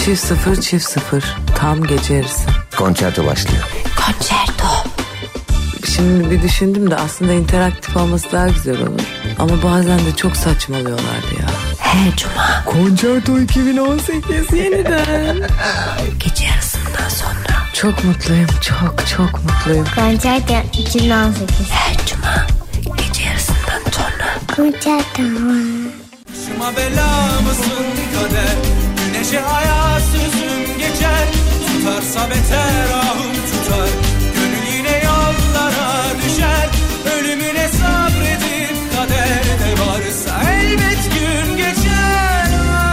00:00 tam gece yarısı. Konçerto başlıyor. Konçerto. Şimdi bir düşündüm de aslında interaktif olması daha güzel olur. Ama bazen de çok saçmalıyorlardı ya. Her cuma. Konçerto 2018 yeniden. Gece yarısından sonra. Çok mutluyum, çok mutluyum. Konçerto 2018. Her cuma. Gece yarısından sonra. Konçerto. Başıma bela mısın kader? Güneşe aya sözüm geçer. Tutarsa beter ahım tutar. Gönül yine yollara düşer. Ölümüne sabredip kaderde varsa elbet gün geçer.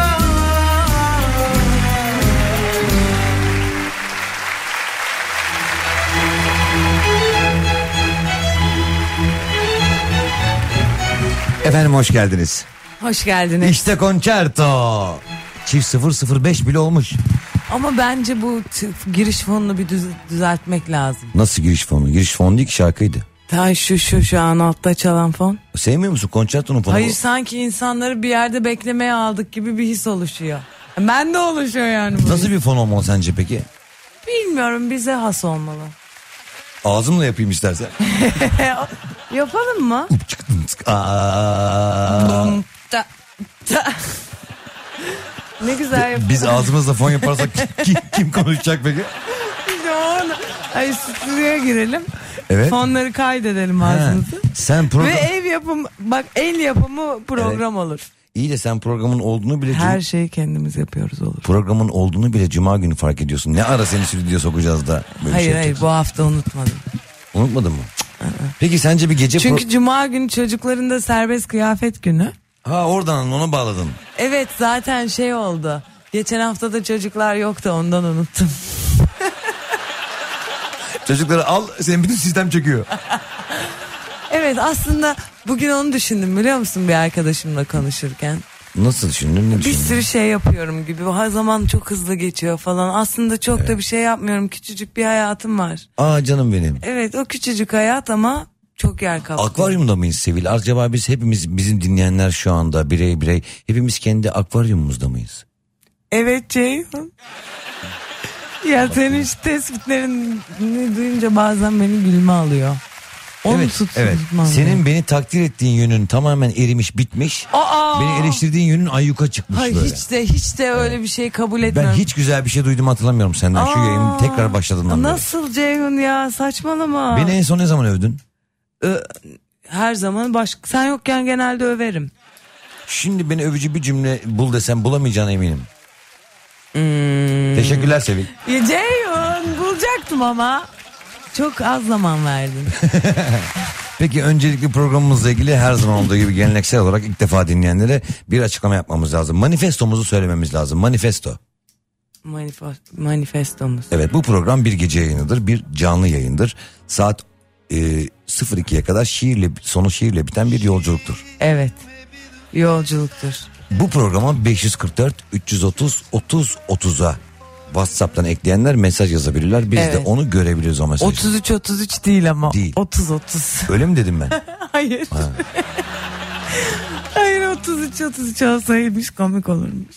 Efendim hoş geldiniz. Hoş geldiniz. İşte konçerto. Çift 005 bile olmuş. Ama bence bu giriş fonunu bir düzeltmek lazım. Nasıl giriş fonu? Giriş fonu değil ki, şarkıydı. Ta şu an altta çalan fon. Sevmiyor musun konçertonun fonu? Hayır, sanki insanları bir yerde beklemeye aldık gibi bir his oluşuyor. Ben de oluşuyor yani bu. Nasıl bir fon olmalı sence peki? Bilmiyorum, bize has olmalı. Ağzımla yapayım istersen. Yapalım mı? Ne güzel yapalım. Biz ağzımızla fon yaparsak kim konuşacak peki? Ay, stüdyoya girelim. Evet. Fonları kaydedelim ağzımızı. Sen program... Ve ev yapımı, bak el yapımı program olur. İyi de sen programın olduğunu bile... Her şeyi kendimiz yapıyoruz olur. Programın olduğunu bile cuma günü fark ediyorsun. Ne ara seni stüdyoya sokacağız da böyle Hayır şey bu hafta unutmadım. Unutmadın mı? Peki sence bir gece... Çünkü cuma günü çocukların da serbest kıyafet günü. Ha, oradan ona bağladın. Evet, zaten şey oldu. Geçen hafta da çocuklar yoktu, ondan unuttum. Çocukları al, senin bütün sistem çöküyor. Evet, aslında bugün onu düşündüm biliyor musun, bir arkadaşımla konuşurken. Nasıl düşündün, ne Bir düşündün? sürü şey yapıyorum gibi. Her zaman çok hızlı geçiyor falan. Aslında çok da bir şey yapmıyorum. Küçücük bir hayatım var. Aa canım benim. Evet, o küçücük hayat ama çok yer kaplıyor. Akvaryumda mıyız Sevil? Acaba biz hepimiz, bizim dinleyenler şu anda birey hepimiz kendi akvaryumumuzda mıyız? Evet Ceyhun. Ya senin şu tespitlerini duyunca bazen beni gülme alıyor. Onu Evet. tutmam. Senin beni takdir ettiğin yönün tamamen erimiş, bitmiş. Beni eleştirdiğin yönün ayyuka çıkmış Hayır, böyle. hiç de öyle bir şey kabul Ben etmiyorum. hiç güzel bir şey duyduğumu hatırlamıyorum senden. Şu yayın tekrar başladığından beri. Nasıl Ceyhun ya, saçmalama. Beni en son ne zaman övdün? Her zaman sen yokken genelde överim. Şimdi beni övücü bir cümle bul desem bulamayacağına eminim. Teşekkürler Sevil. Ya Ceyhun, bulacaktım ama çok az zaman verdin. Peki öncelikle programımızla ilgili her zaman olduğu gibi geleneksel olarak ilk defa dinleyenlere bir açıklama yapmamız lazım. Manifestomuzu söylememiz lazım. Manifesto. Manifestomuz. Evet, bu program bir gece yayınıdır. Bir canlı yayındır. Saat 02'ye kadar sonu şiirle biten bir yolculuktur. Evet. Yolculuktur. Bu programa 544 330 30 30'a WhatsApp'tan ekleyenler mesaj yazabilirler. Biz de onu görebiliriz o mesajı. 33 değil ama. Değil. 30. Öyle mi dedim ben? Hayır. Hayır, 33 olsaymış komik olurmuş.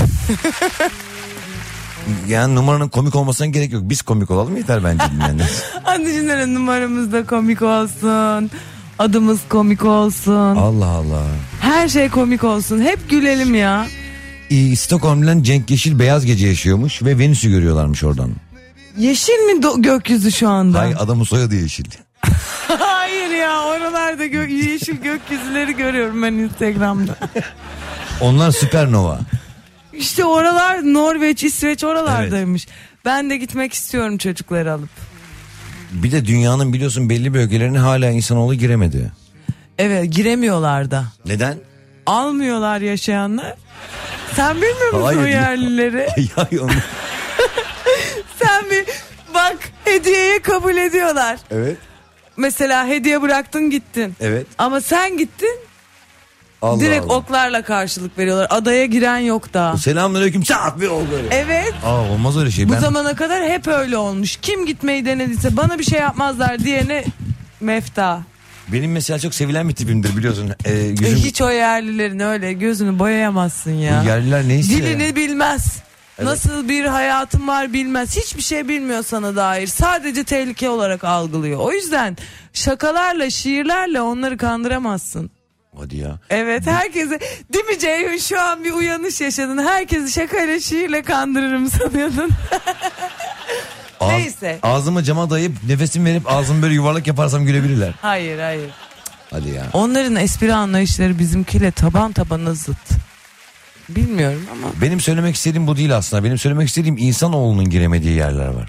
Yani numaranın komik olmasına gerek yok. Biz komik olalım yeter bence dinleyenler. Hadi düşünün, numaramız da komik olsun. Adımız komik olsun. Allah Allah. Her şey komik olsun. Hep gülelim ya. Stockholm'dan Cenk Yeşil beyaz gece yaşıyormuş ve Venüs'ü görüyorlarmış oradan. Yeşil mi gökyüzü şu anda? Hayır, adamın soyadı Yeşil. Hayır ya, oralarda yeşil gökyüzüleri görüyorum ben Instagram'da. Onlar süpernova. İşte oralar Norveç, İsveç oralardaymış. Evet. Ben de gitmek istiyorum çocukları alıp. Bir de dünyanın biliyorsun belli bölgelerine hala insanoğlu giremedi. Evet, giremiyorlar da. Neden? Almıyorlar yaşayanlar. Sen bilmiyor musun hayır, o yerlileri? Hayır onu. Sen bir bak, hediyeyi kabul ediyorlar. Evet. Mesela hediye bıraktın gittin. Evet. Ama sen gittin. Allah direkt Allah. Oklarla karşılık veriyorlar. Adaya giren yok daha. Selamünaleyküm. Çat bir ol böyle. Evet. Olmaz öyle şey. Bu zamana kadar hep öyle olmuş. Kim gitmeyi denediyse bana bir şey yapmazlar diyene mefta. Benim mesela çok sevilen bir tipimdir biliyorsun. Yüzüm... Hiç o yerlilerin öyle gözünü boyayamazsın ya. Bu yerliler ne istiyor? Dilini bilmez. Nasıl bir hayatım var bilmez. Hiçbir şey bilmiyor sana dair. Sadece tehlike olarak algılıyor. O yüzden şakalarla, şiirlerle onları kandıramazsın. Hadi ya. Evet, herkese, değil mi Ceyhun, şu an bir uyanış yaşadın. Herkesi şakayla, şiirle kandırırım sanıyordun. Neyse. Ağzımı cama dayayıp nefesimi verip ağzımı böyle yuvarlak yaparsam gülebilirler. Hayır. Hadi ya. Onların espri anlayışları bizimkiyle taban tabana zıt. Bilmiyorum ama. Benim söylemek istediğim bu değil aslında. Benim söylemek istediğim insanoğlunun giremediği yerler var.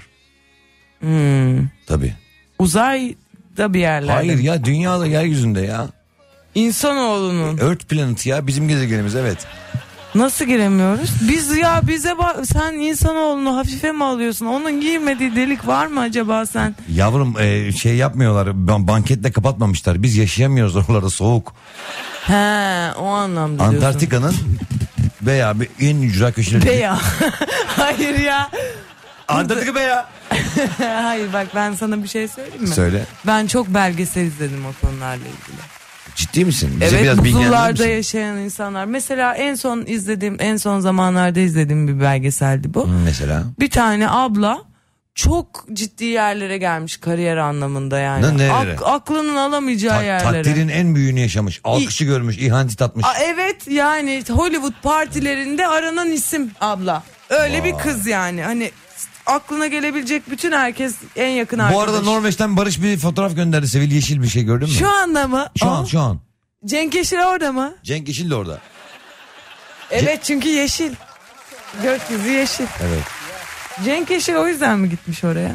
Tabii. Uzayda bir yerlerde. Hayır ya, dünyada, yeryüzünde ya. İnsanoğlunun. Earth Planet ya, bizim gezegenimiz, evet. Nasıl giremiyoruz? Bize bak, sen insanoğlunu hafife mi alıyorsun? Onun girmediği delik var mı acaba sen? Yavrum şey yapmıyorlar, banketle kapatmamışlar. Biz yaşayamıyoruz oralarda, soğuk. He, o anlamda diyorsun. Antarktika'nın veya en ücra köşeleri. Beya. Hayır ya. Antarktika beya. Hayır bak, ben sana bir şey söyleyeyim mi? Söyle. Ben çok belgesel izledim o konularla ilgili. Ciddi misin? Bize Evet, biraz buzullarda yaşayan insanlar. Mesela en son zamanlarda izlediğim bir belgeseldi bu. Mesela? Bir tane abla çok ciddi yerlere gelmiş kariyer anlamında yani. Nerelere? Aklının alamayacağı yerlere. Takdirin en büyüğünü yaşamış. Alkışı görmüş, ihanet tatmış. Evet, yani Hollywood partilerinde aranan isim abla. Öyle bir kız yani. Hani aklına gelebilecek bütün herkes en yakın arkadaş. Bu arada Norveç'ten Barış bir fotoğraf gönderdi. Sevil yeşil bir şey, gördün mü? Şu anda mı? Şu an. Cenk Yeşil orada mı? Cenk Yeşil de orada. Evet, çünkü yeşil. Gökyüzü yeşil. Evet. Cenk Yeşil o yüzden mi gitmiş oraya?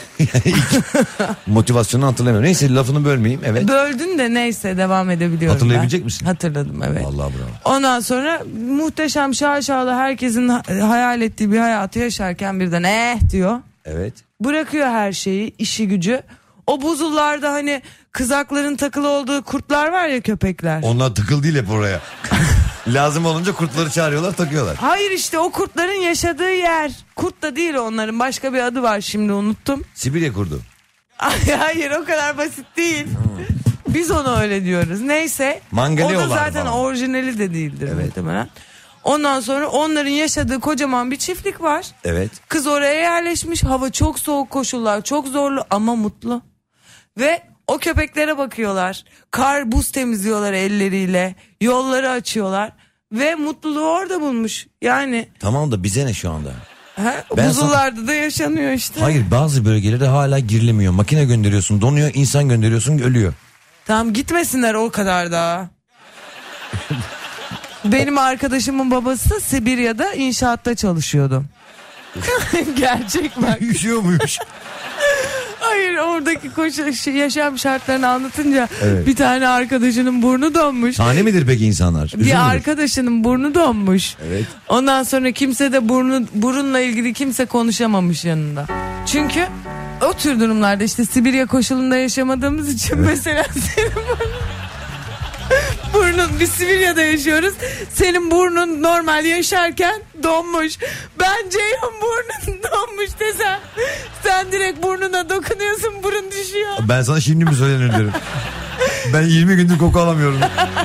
Motivasyonu hatırlamıyorum. Neyse, lafını bölmeyeyim. Evet. Böldün de neyse, devam edebiliyorum. Hatırlayabilecek misin? Hatırladım, evet. Vallahi bravo. Ondan sonra muhteşem, şaşalı, herkesin hayal ettiği bir hayatı yaşarken birden diyor. Evet. Bırakıyor her şeyi, işi gücü. O buzullarda hani kızakların takılı olduğu kurtlar var ya, köpekler. Onlar takıl değil hep oraya. Lazım olunca kurtları çağırıyorlar, takıyorlar. Hayır, işte o kurtların yaşadığı yer. Kurt da değil onların, başka bir adı var, şimdi unuttum. Sibirya kurdu. Hayır, o kadar basit değil. Biz ona öyle diyoruz. Neyse. Mangalyolar o da zaten falan. orijinali de değildir Evet. muhtemelen. Ondan sonra onların yaşadığı kocaman bir çiftlik var. Evet. Kız oraya yerleşmiş. Hava çok soğuk, koşullar çok zorlu ama mutlu. Ve o köpeklere bakıyorlar. Kar, buz temizliyorlar elleriyle. Yolları açıyorlar. Ve mutluluğu orada bulmuş. Yani. Tamam da bize ne şu anda? Buzullarda da yaşanıyor işte. Hayır, bazı bölgelerde hala girilemiyor. Makine gönderiyorsun, donuyor, insan gönderiyorsun, ölüyor. Tamam, gitmesinler o kadar daha. Benim arkadaşımın babası Sibirya'da inşaatta çalışıyordu. Gerçek bak. Üşüyor muymuş? Hayır, oradaki yaşam şartlarını anlatınca bir tane arkadaşının burnu donmuş. Tane midir peki insanlar? Üzüm Bir müdür? arkadaşının burnu donmuş. Evet. Ondan sonra kimse de burunla ilgili kimse konuşamamış yanında. Çünkü o tür durumlarda işte Sibirya koşulunda yaşamadığımız için mesela senin burnun, biz Sibirya'da yaşıyoruz. Senin burnun normal yaşarken donmuş. Ben Ceyhun burnun donmuş desem, sen direkt burnuna dokunuyorsun, burun düşüyor. Ben sana şimdi mi söylenir derim. Ben 20 gündür koku alamıyorum.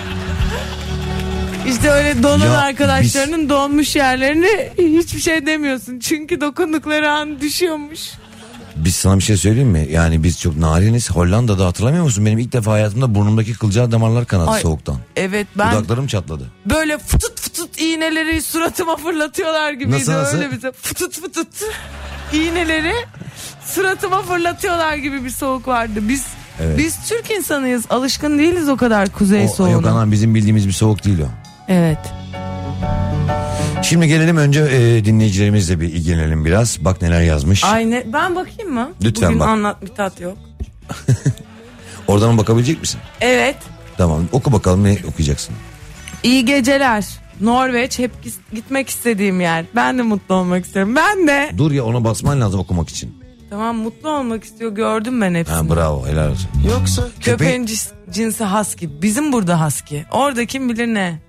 İşte öyle donan Ya arkadaşlarının donmuş yerlerini hiçbir şey demiyorsun. Çünkü dokundukları an düşüyormuş. Biz sana bir şey söyleyeyim mi? Yani biz çok nariniz. Hollanda'da hatırlamıyor musun? Benim ilk defa hayatımda burnumdaki kılcal damarlar kanadı soğuktan. Evet, ben Dudaklarım çatladı. böyle fıtıt fıtıt iğneleri suratıma fırlatıyorlar gibiydi. Nasıl? Öyle bir fıtıt fıtıt iğneleri suratıma fırlatıyorlar gibi bir soğuk vardı. Biz Türk insanıyız. Alışkın değiliz o kadar kuzey soğuğuna. Yok anam, bizim bildiğimiz bir soğuk değil o. Evet. Şimdi gelelim önce dinleyicilerimizle bir ilgilenelim biraz. Bak neler yazmış. Aynen. Ben bakayım mı? Lütfen Bugün bak. anlat bir tat yok. Oradan bakabilecek misin? Evet. Tamam, oku bakalım, ne okuyacaksın? İyi geceler. Norveç hep gitmek istediğim yer. Ben de mutlu olmak istiyorum. Ben de. Dur ya, ona basman lazım okumak için. Tamam, mutlu olmak istiyor. Gördüm ben hepsini. Ha, bravo, helal olsun. Yoksa Köpeğin cinsi husky. Bizim burada husky. Orada kim bilir ne.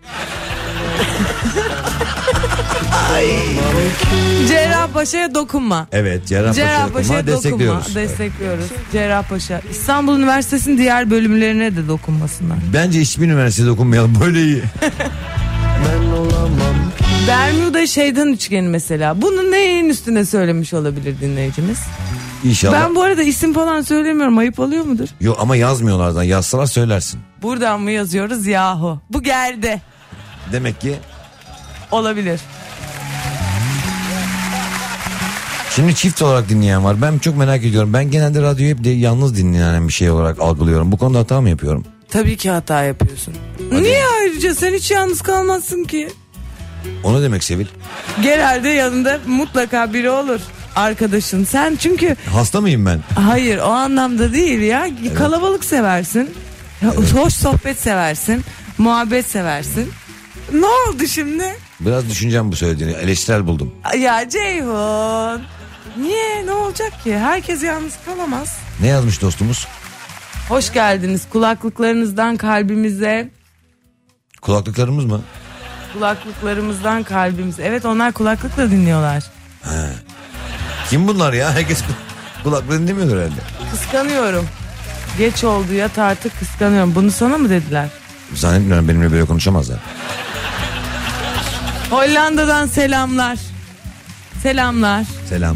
Cerrahpaşa'ya dokunma. Evet, Cerrahpaşa'ya destekliyoruz. Destekliyoruz. Cerrahpaşa. İstanbul Üniversitesi'nin diğer bölümlerine de dokunmasınlar. Bence hiçbir üniversitede dokunmayalım, böyle iyi. ben olamam ki. Bermuda şeytan üçgeni mesela. Bunu neyin üstüne söylemiş olabilir dinleyicimiz? İnşallah. Ben bu arada isim falan söylemiyorum. Ayıp oluyor mudur? Yok ama yazmıyorlardan. Yazsalar söylersin. Buradan mı yazıyoruz yahu? Bu geldi. Demek ki Olabilir. şimdi çift olarak dinleyen var. Ben çok merak ediyorum. Ben genelde radyoyu hep de yalnız dinleyen bir şey olarak algılıyorum. Bu konuda hata mı yapıyorum? Tabii ki hata yapıyorsun. Niye ayrıca sen hiç yalnız kalmazsın ki? O ne demek Sevil? Genelde yanında mutlaka biri olur. Arkadaşın. Sen çünkü Hasta mıyım ben? hayır o anlamda değil ya. Kalabalık seversin. Hoş sohbet seversin. Muhabbet seversin. Ne oldu şimdi? Biraz düşüneceğim bu söylediğini. Eleştirel buldum. Ya Ceyhun. Niye? Ne olacak ki? Herkes yalnız kalamaz. Ne yazmış dostumuz? Hoş geldiniz. Kulaklıklarınızdan kalbimize. Kulaklıklarımız mı? Kulaklıklarımızdan kalbimize. Evet onlar kulaklıkla dinliyorlar. Kim bunlar ya? Herkes kulaklarını dinlemiyordur herhalde. Kıskanıyorum. Geç oldu yat artık kıskanıyorum. Bunu sana mı dediler? Zannetmiyorum, benimle böyle konuşamazlar. Hollanda'dan selamlar. Selamlar. Selam.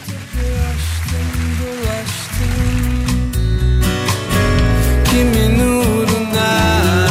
Kimin uğruna?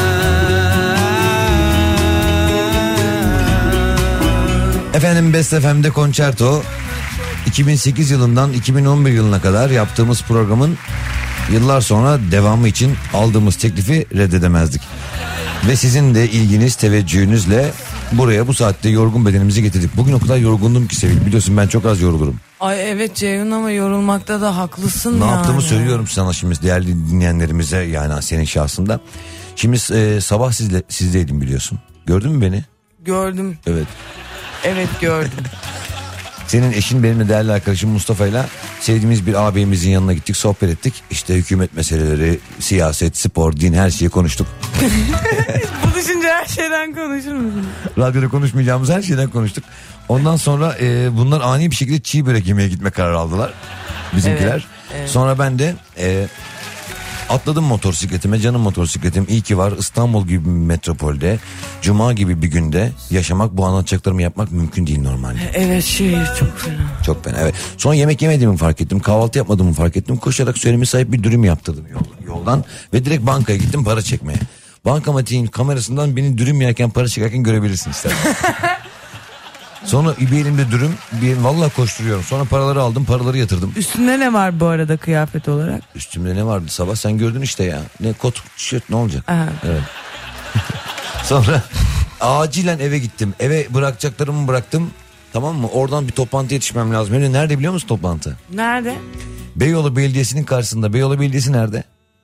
Efendim Best FM'de Concerto 2008 yılından 2011 yılına kadar yaptığımız programın yıllar sonra devamı için aldığımız teklifi reddedemezdik. Ve sizin de ilginiz, teveccühünüzle buraya bu saatte yorgun bedenimizi getirdik. Bugün o kadar yorgundum ki Sevil, biliyorsun ben çok az yorulurum. Ay evet Ceyhun ama yorulmakta da haklısın Ne yani. yaptığımı söylüyorum sana şimdi değerli dinleyenlerimize, yani senin şahsında. Şimdi sabah sizdeydim biliyorsun. Gördün mü beni? Gördüm. Evet. Evet gördüm. Senin eşin benimle değerli arkadaşım Mustafa'yla sevdiğimiz bir ağabeyimizin yanına gittik, sohbet ettik. İşte hükümet meseleleri, siyaset, spor, din, her şeyi konuştuk. Bu düşünce her şeyden konuşur musun? Radyoda konuşmayacağımız her şeyden konuştuk. Ondan sonra bunlar ani bir şekilde çiğ börek yemeye gitme kararı aldılar. Bizimkiler. Evet, evet. Sonra ben de atladım motosikletime, canım motosikletim. İyi ki var, İstanbul gibi bir metropolde, cuma gibi bir günde yaşamak, bu anlatacaklarımı yapmak mümkün değil normalde. Evet şehir çok fena. Çok fena, evet. Sonra yemek yemediğimi fark ettim, kahvaltı yapmadığımı fark ettim. Koşarak söylemi sahip bir dürüm yaptırdım yoldan ve direkt bankaya gittim para çekmeye. Bankamatiğin kamerasından beni dürüm yerken, para çekerken görebilirsin istersen. Sonra bir elimde dürüm, vallahi koşturuyorum. Sonra paraları aldım, paraları yatırdım. Üstünde ne var bu arada kıyafet olarak? Üstümde ne vardı sabah, sen gördün işte ya. Ne kot, tişört, ne olacak? Aha. Evet. Sonra acilen eve gittim. Eve bırakacaklarımı bıraktım. Tamam mı? Oradan bir toplantıya yetişmem lazım. Öyle nerede biliyor musun toplantı? Nerede? Beyoğlu Belediyesi'nin karşısında. Beyoğlu Belediyesi nerede?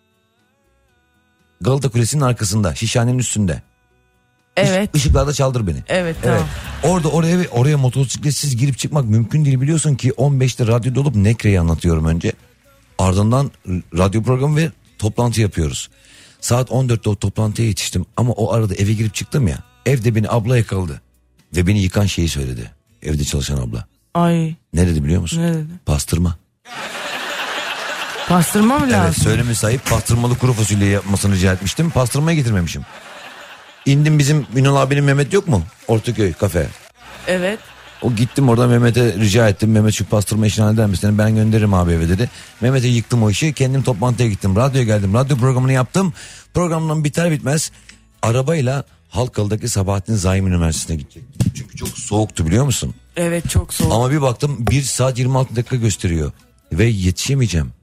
Galata Kulesi'nin arkasında. Şişhanenin üstünde. Evet. Işıklarda çaldır beni. Evet tamam. Oraya motosikletsiz girip çıkmak mümkün değil, biliyorsun ki 15'te radyoda olup Nekre'yi anlatıyorum önce. Ardından radyo programı ve toplantı yapıyoruz. Saat 14'te o toplantıya yetiştim ama o arada eve girip çıktım ya. Evde beni abla yakaladı ve beni yıkan şeyi söyledi. Evde çalışan abla. Ay. Ne dedi biliyor musun? Ne dedi? Pastırma. Pastırma mı lazım? Evet, söylemi sahip pastırmalı kuru fasulye yapmasını rica etmiştim. Pastırmayı getirmemişim. İndim, bizim Ünal abinin Mehmet yok mu? Ortaköy kafe. Evet. O gittim orada Mehmet'e rica ettim. Mehmet şu pastırma işini halleder misin? Ben gönderirim abi eve dedi. Mehmet'e yıktım o işi. Kendim toplantıya gittim. Radyoya geldim. Radyo programını yaptım. Programdan biter bitmez arabayla Halkalı'daki Sabahattin Zaim Üniversitesi'ne gidecektim. Çünkü çok soğuktu, biliyor musun? Evet çok soğuk. Ama bir baktım 1 saat 26 dakika gösteriyor. Ve yetişemeyeceğim.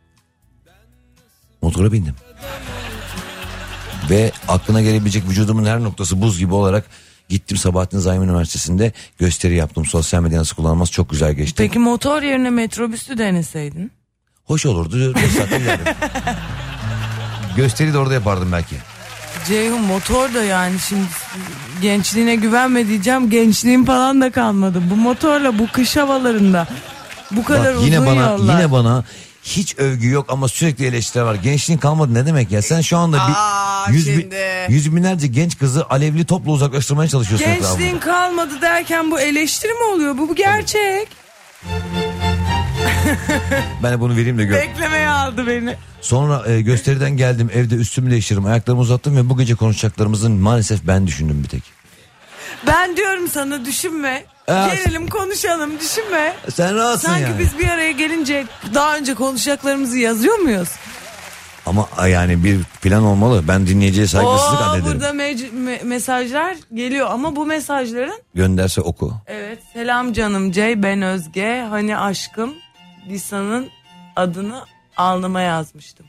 Motora bindim. Ve aklına gelebilecek vücudumun her noktası buz gibi olarak gittim Sabahattin Zaim Üniversitesi'nde gösteri yaptım. Sosyal medya nasıl kullanılmaz çok güzel geçti. Peki motor yerine metrobüsü deneseydin? Hoş olurdu. 5 saatte giderdim. Gösteri de orada yapardım belki. Ceyhun motor da yani şimdi gençliğine güvenme diyeceğim. Gençliğim falan da kalmadı. Bu motorla bu kış havalarında bu kadar Bak, uzun yollar. Yine bana hiç övgü yok ama sürekli eleştiri var. Gençliğin kalmadı ne demek ya? Sen şu anda yüz binlerce genç kızı alevli topla uzaklaştırmaya çalışıyorsun. Gençliğin kalmadı derken bu eleştiri mi oluyor? Bu gerçek. Ben de bunu vereyim de gör. Beklemeye aldı beni. Sonra gösteriden geldim, evde üstümü değiştirdim, ayaklarımı uzattım ve bu gece konuşacaklarımızın maalesef ben düşündüm bir tek. Ben diyorum sana düşünme. Gelelim konuşalım, düşünme. Sen rahatsın Sanki yani. biz bir araya gelince daha önce konuşacaklarımızı yazıyor muyuz? Ama yani bir plan olmalı. Ben dinleyiciye saygısızlık addederim. Burada mesajlar geliyor ama bu mesajların Gönderse oku. evet, selam canım C, ben Özge, hani aşkım Lisa'nın adını alnıma yazmıştım.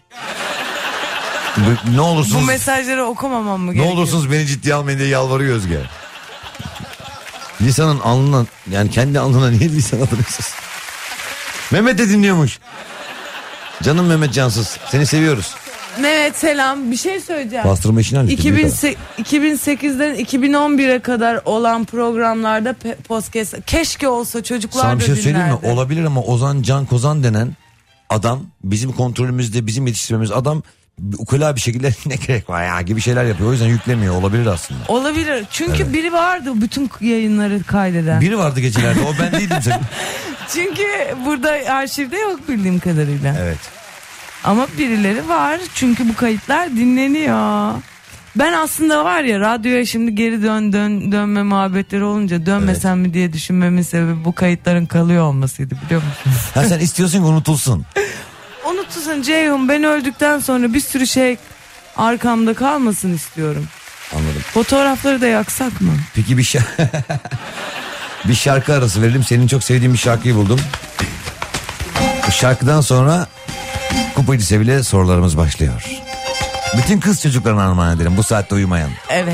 Ne olursunuz. Bu mesajları okumamam mı Ne gerekiyor? olursunuz beni ciddiye almayın diye yalvarıyor Özge. Lisa'nın alnına, yani kendi alnına niye Lisa'nın adını yazıyorsun? Mehmet de dinliyormuş. Canım Mehmet Cansız, seni seviyoruz. Mehmet selam, bir şey söyleyeceğim. Bastırma işini hallettim. 2008'den 2011'e kadar olan programlarda podcast keşke olsa, çocuklar Sana da bir şey söyleyeyim mi? dinlerdi. Olabilir ama Ozan Can Kozan denen adam, bizim kontrolümüzde, bizim yetiştirmemiz adam ukula bir şekilde ne gerek var ya gibi şeyler yapıyor. O yüzden yüklemiyor. Olabilir aslında. Olabilir. Çünkü Evet. biri vardı bütün yayınları kaydeden. Biri vardı gecelerde, o ben değildim senin. Çünkü burada arşivde yok bildiğim kadarıyla. Evet. Ama birileri var. Çünkü bu kayıtlar dinleniyor. Ben aslında var ya, radyoya şimdi geri dönme muhabbetleri olunca dönmesem mi diye düşünmemin sebebi bu kayıtların kalıyor olmasıydı, biliyor musun? Ha, sen istiyorsun ki unutulsun. Unutulsun Ceyhun, ben öldükten sonra bir sürü şey arkamda kalmasın istiyorum. Anladım. Fotoğrafları da yaksak mı? Peki bir şarkı arası verelim. Senin çok sevdiğin bir şarkıyı buldum. Bu şarkıdan sonra Kupacı Sevil'e sorularımız başlıyor. Bütün kız çocuklarına armağan edelim bu saatte uyumayan. Evet.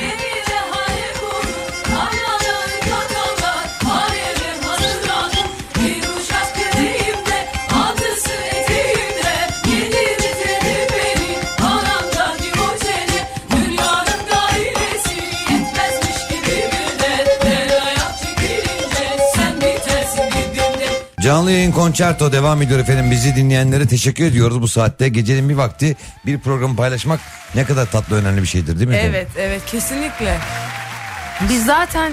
Canlı yayın konçerto devam ediyor efendim. Bizi dinleyenlere teşekkür ediyoruz bu saatte. Gecenin bir vakti bir programı paylaşmak ne kadar tatlı, önemli bir şeydir değil mi? Evet, evet, kesinlikle. Biz zaten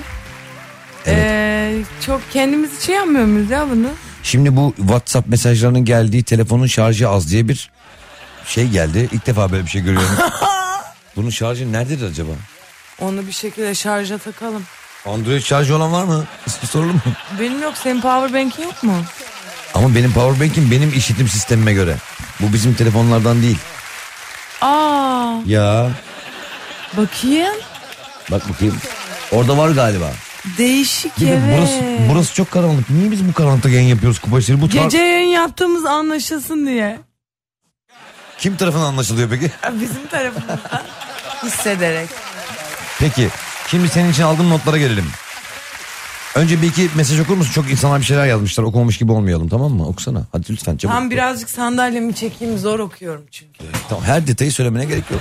çok kendimiz için yapmıyor muyuz ya bunu? Şimdi bu WhatsApp mesajlarının geldiği telefonun şarjı az diye bir şey geldi. İlk defa böyle bir şey görüyorum. Bunun şarjı nerededir acaba? Onu bir şekilde şarja takalım. Android şarjı olan var mı? Sorulur mu? Benim yok, senin powerbank'in yok mu? Ama benim powerbank'im benim işitim sistemime göre. Bu bizim telefonlardan değil. Aa, Ya bakayım. bak bakayım. Orada var galiba. Değişik, Bir de evet. burası çok karanlık. Niye biz bu karanlıkta yayın yapıyoruz Kupaşları? Bu Gece yayın yaptığımız anlaşılsın diye. Kim tarafından anlaşılıyor peki? Bizim tarafımızdan hissederek. Peki şimdi senin için aldığım notlara gelelim. Önce bir iki mesaj okur musun? Çok insanlar bir şeyler yazmışlar. Okumamış gibi olmayalım, tamam mı? Okusana. Hadi lütfen çabuk. Tam birazcık sandalyemi çekeyim, zor okuyorum çünkü. Tamam, her detayı söylemene gerek yok.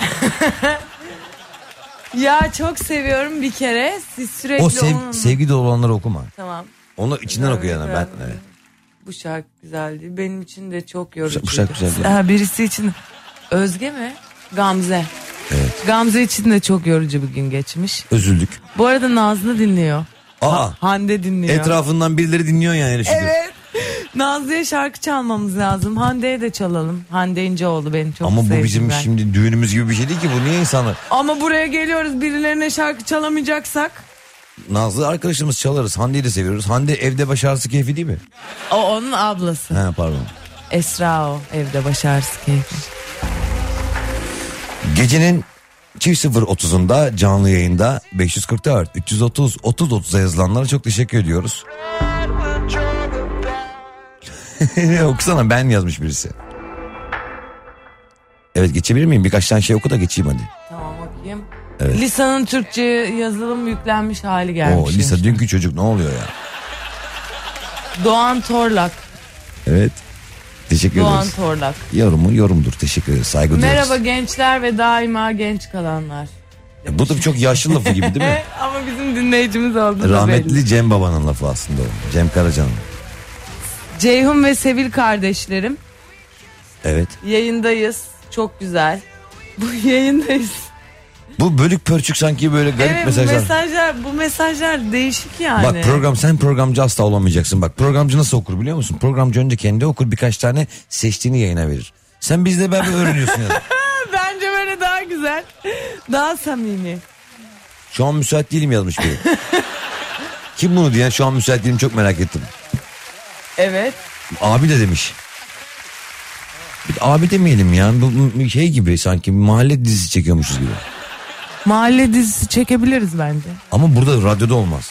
Ya çok seviyorum bir kere. Siz sürekli O onun... sevgi dolu olanları okuma. Tamam. Onu içinden oku yani. Ben, evet. Bu şarkı güzeldi. Benim için de çok yorucu. Bu şarkı güzel değil. Ha, birisi için. Özge mi? Gamze. Evet. Gamze için de çok yorucu bir gün geçmiş. Üzüldük. Bu arada Nazlı dinliyor. Aa, Hande dinliyor. etrafından birileri dinliyor yani. Şükür. Evet. Nazlı'ya şarkı çalmamız lazım. Hande'ye de çalalım. Hande İnceoğlu benim çok Ama sevdiğim bu bizim ben. şimdi düğünümüz gibi bir şey değil ki. Bu niye insanlar? Ama buraya geliyoruz, birilerine şarkı çalamayacaksak. Nazlı arkadaşımız çalarız. Hande'yi de seviyoruz. Hande evde baş ağrısı keyfi değil mi? O onun ablası. Ha, pardon. Esra o. Evde baş ağrısı keyfi. Gecenin çift 0.30'unda canlı yayında 544 330 30 30'a yazılanlara çok teşekkür ediyoruz. Okusana, ben yazmış birisi. Evet, geçebilir miyim? Birkaç tane şey oku da geçeyim hadi. Tamam, okuyayım. Evet. Lisa'nın Türkçe yazılım yüklenmiş hali gelmiş. Oo, Lisa dünkü çocuk ne oluyor ya? Doğan Torlak. Evet. Teşekkür Doğan ederiz. Torlak. Yorumu yorumdur. Teşekkür ederiz. Saygı duyuyoruz. Merhaba gençler ve daima genç kalanlar. Bu da çok yaşlı lafı gibi değil mi? Ama bizim dinleyicimiz oldu da belli. Rahmetli Cem Baba'nın lafı aslında o. Cem Karaca'nın. Ceyhun ve Sevil kardeşlerim. Evet. Yayındayız. Çok güzel. Bu yayındayız. Bu bölük pörçük sanki böyle garip Evet, mesajlar. bu mesajlar değişik yani. Bak sen programcı asla olamayacaksın. Bak programcı nasıl okur biliyor musun? Programcı önce kendi okur, birkaç tane seçtiğini yayına verir. Sen bizle beraber öğreniyorsun ya. Bence böyle daha güzel. Daha samimi. Şu an müsait değilim yazmış biri. Kim bunu diyen, şu an müsait değilim, çok merak ettim. Evet. Abi de demiş. Abi demeyelim ya. Bu şey gibi, sanki mahalle dizisi çekiyormuşuz gibi. Mahalle dizisi çekebiliriz bence. Ama burada radyoda olmaz.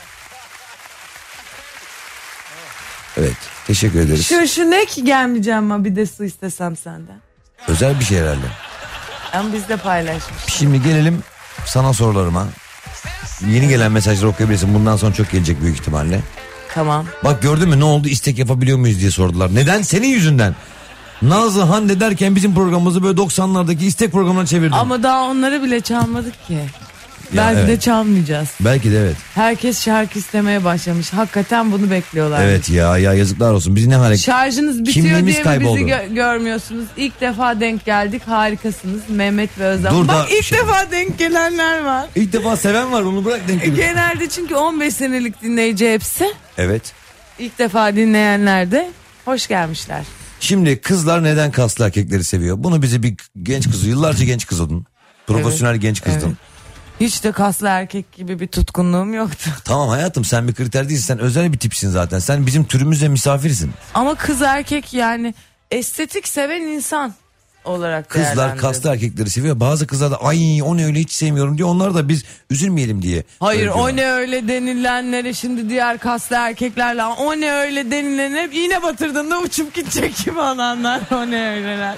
Evet, teşekkür ederiz. Şu ne ki gelmeyeceğim ama bir de su istesem senden. Özel bir şey herhalde. Ama biz de paylaşmış. Şimdi gelelim sana sorularıma. Yeni gelen mesajları okuyabilirsin. Bundan sonra çok gelecek büyük ihtimalle. Tamam. Bak gördün mü, ne oldu, istek yapabiliyor muyuz diye sordular. Neden? Senin yüzünden. Nazlı Hande derken bizim programımızı böyle 90'lardaki istek programına çevirdin. Ama daha onları bile çalmadık ki. Belki evet. de çalmayacağız. Belki de evet. Herkes şarkı istemeye başlamış. Hakikaten bunu bekliyorlar. Evet ya yazıklar olsun. Bizi ne hale... Şarjınız bitiyor Kimliğimiz diye mi kayboldu. bizi görmüyorsunuz? İlk defa denk geldik. Harikasınız. Mehmet ve Özlem. Dur Bak da- ilk defa denk gelenler var. İlk defa seven var, onu bırak denk gelir. Genelde çünkü 15 senelik dinleyici hepsi. Evet. İlk defa dinleyenler de hoş gelmişler. Şimdi kızlar neden kaslı erkekleri seviyor? Bunu bize bir genç kızı, yıllarca genç kız oldun. Profesyonel genç kızdın. Evet. Hiç de kaslı erkek gibi bir tutkunluğum yoktu. Tamam hayatım, sen bir kriter değilsin, sen özel bir tipsin zaten. Sen bizim türümüze misafirsin. Ama kız erkek yani estetik seven insan olarak Kızlar değerlendiriyorum. kaslı erkekleri seviyor. Bazı kızlar da ay o ne öyle hiç sevmiyorum diyor. Onlar da biz üzülmeyelim diye. Hayır öyle o diyorlar. ne öyle denilenlere şimdi diğer kaslı erkeklerle o ne öyle denilene hep iğne batırdığında uçup gidecek gibi olanlar o ne öyleler.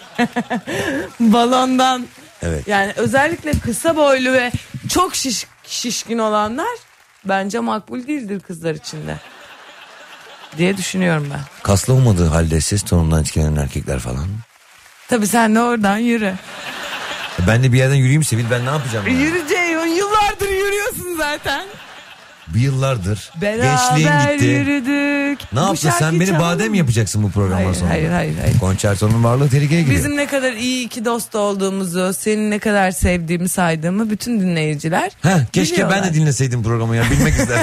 Balondan. Evet. Yani özellikle kısa boylu ve çok şişkin olanlar bence makbul değildir kızlar içinde diye düşünüyorum ben. Kaslı olmadığı halde ses tonundan etkilenen erkekler falan. Tabii sen de oradan yürü. Ben de bir yerden yürüyeyim Sevil, ben ne yapacağım? Yani? Yürü Ceyhun, yıllardır yürüyorsun zaten. Bir yıllardır Beraber gençliğin gitti. yürüdük. Ne Bu yaptın sen, şarkıyı beni çalalım badem mı? yapacaksın bu programdan Hayır, sonra. hayır. Konçertonun varlığı tehlikeye giriyor. Bizim ne kadar iyi iki dost olduğumuzu, seni ne kadar sevdiğimi saydığımı bütün dinleyiciler Keşke biliyorlar. ben de dinleseydim programı ya, bilmek isterim.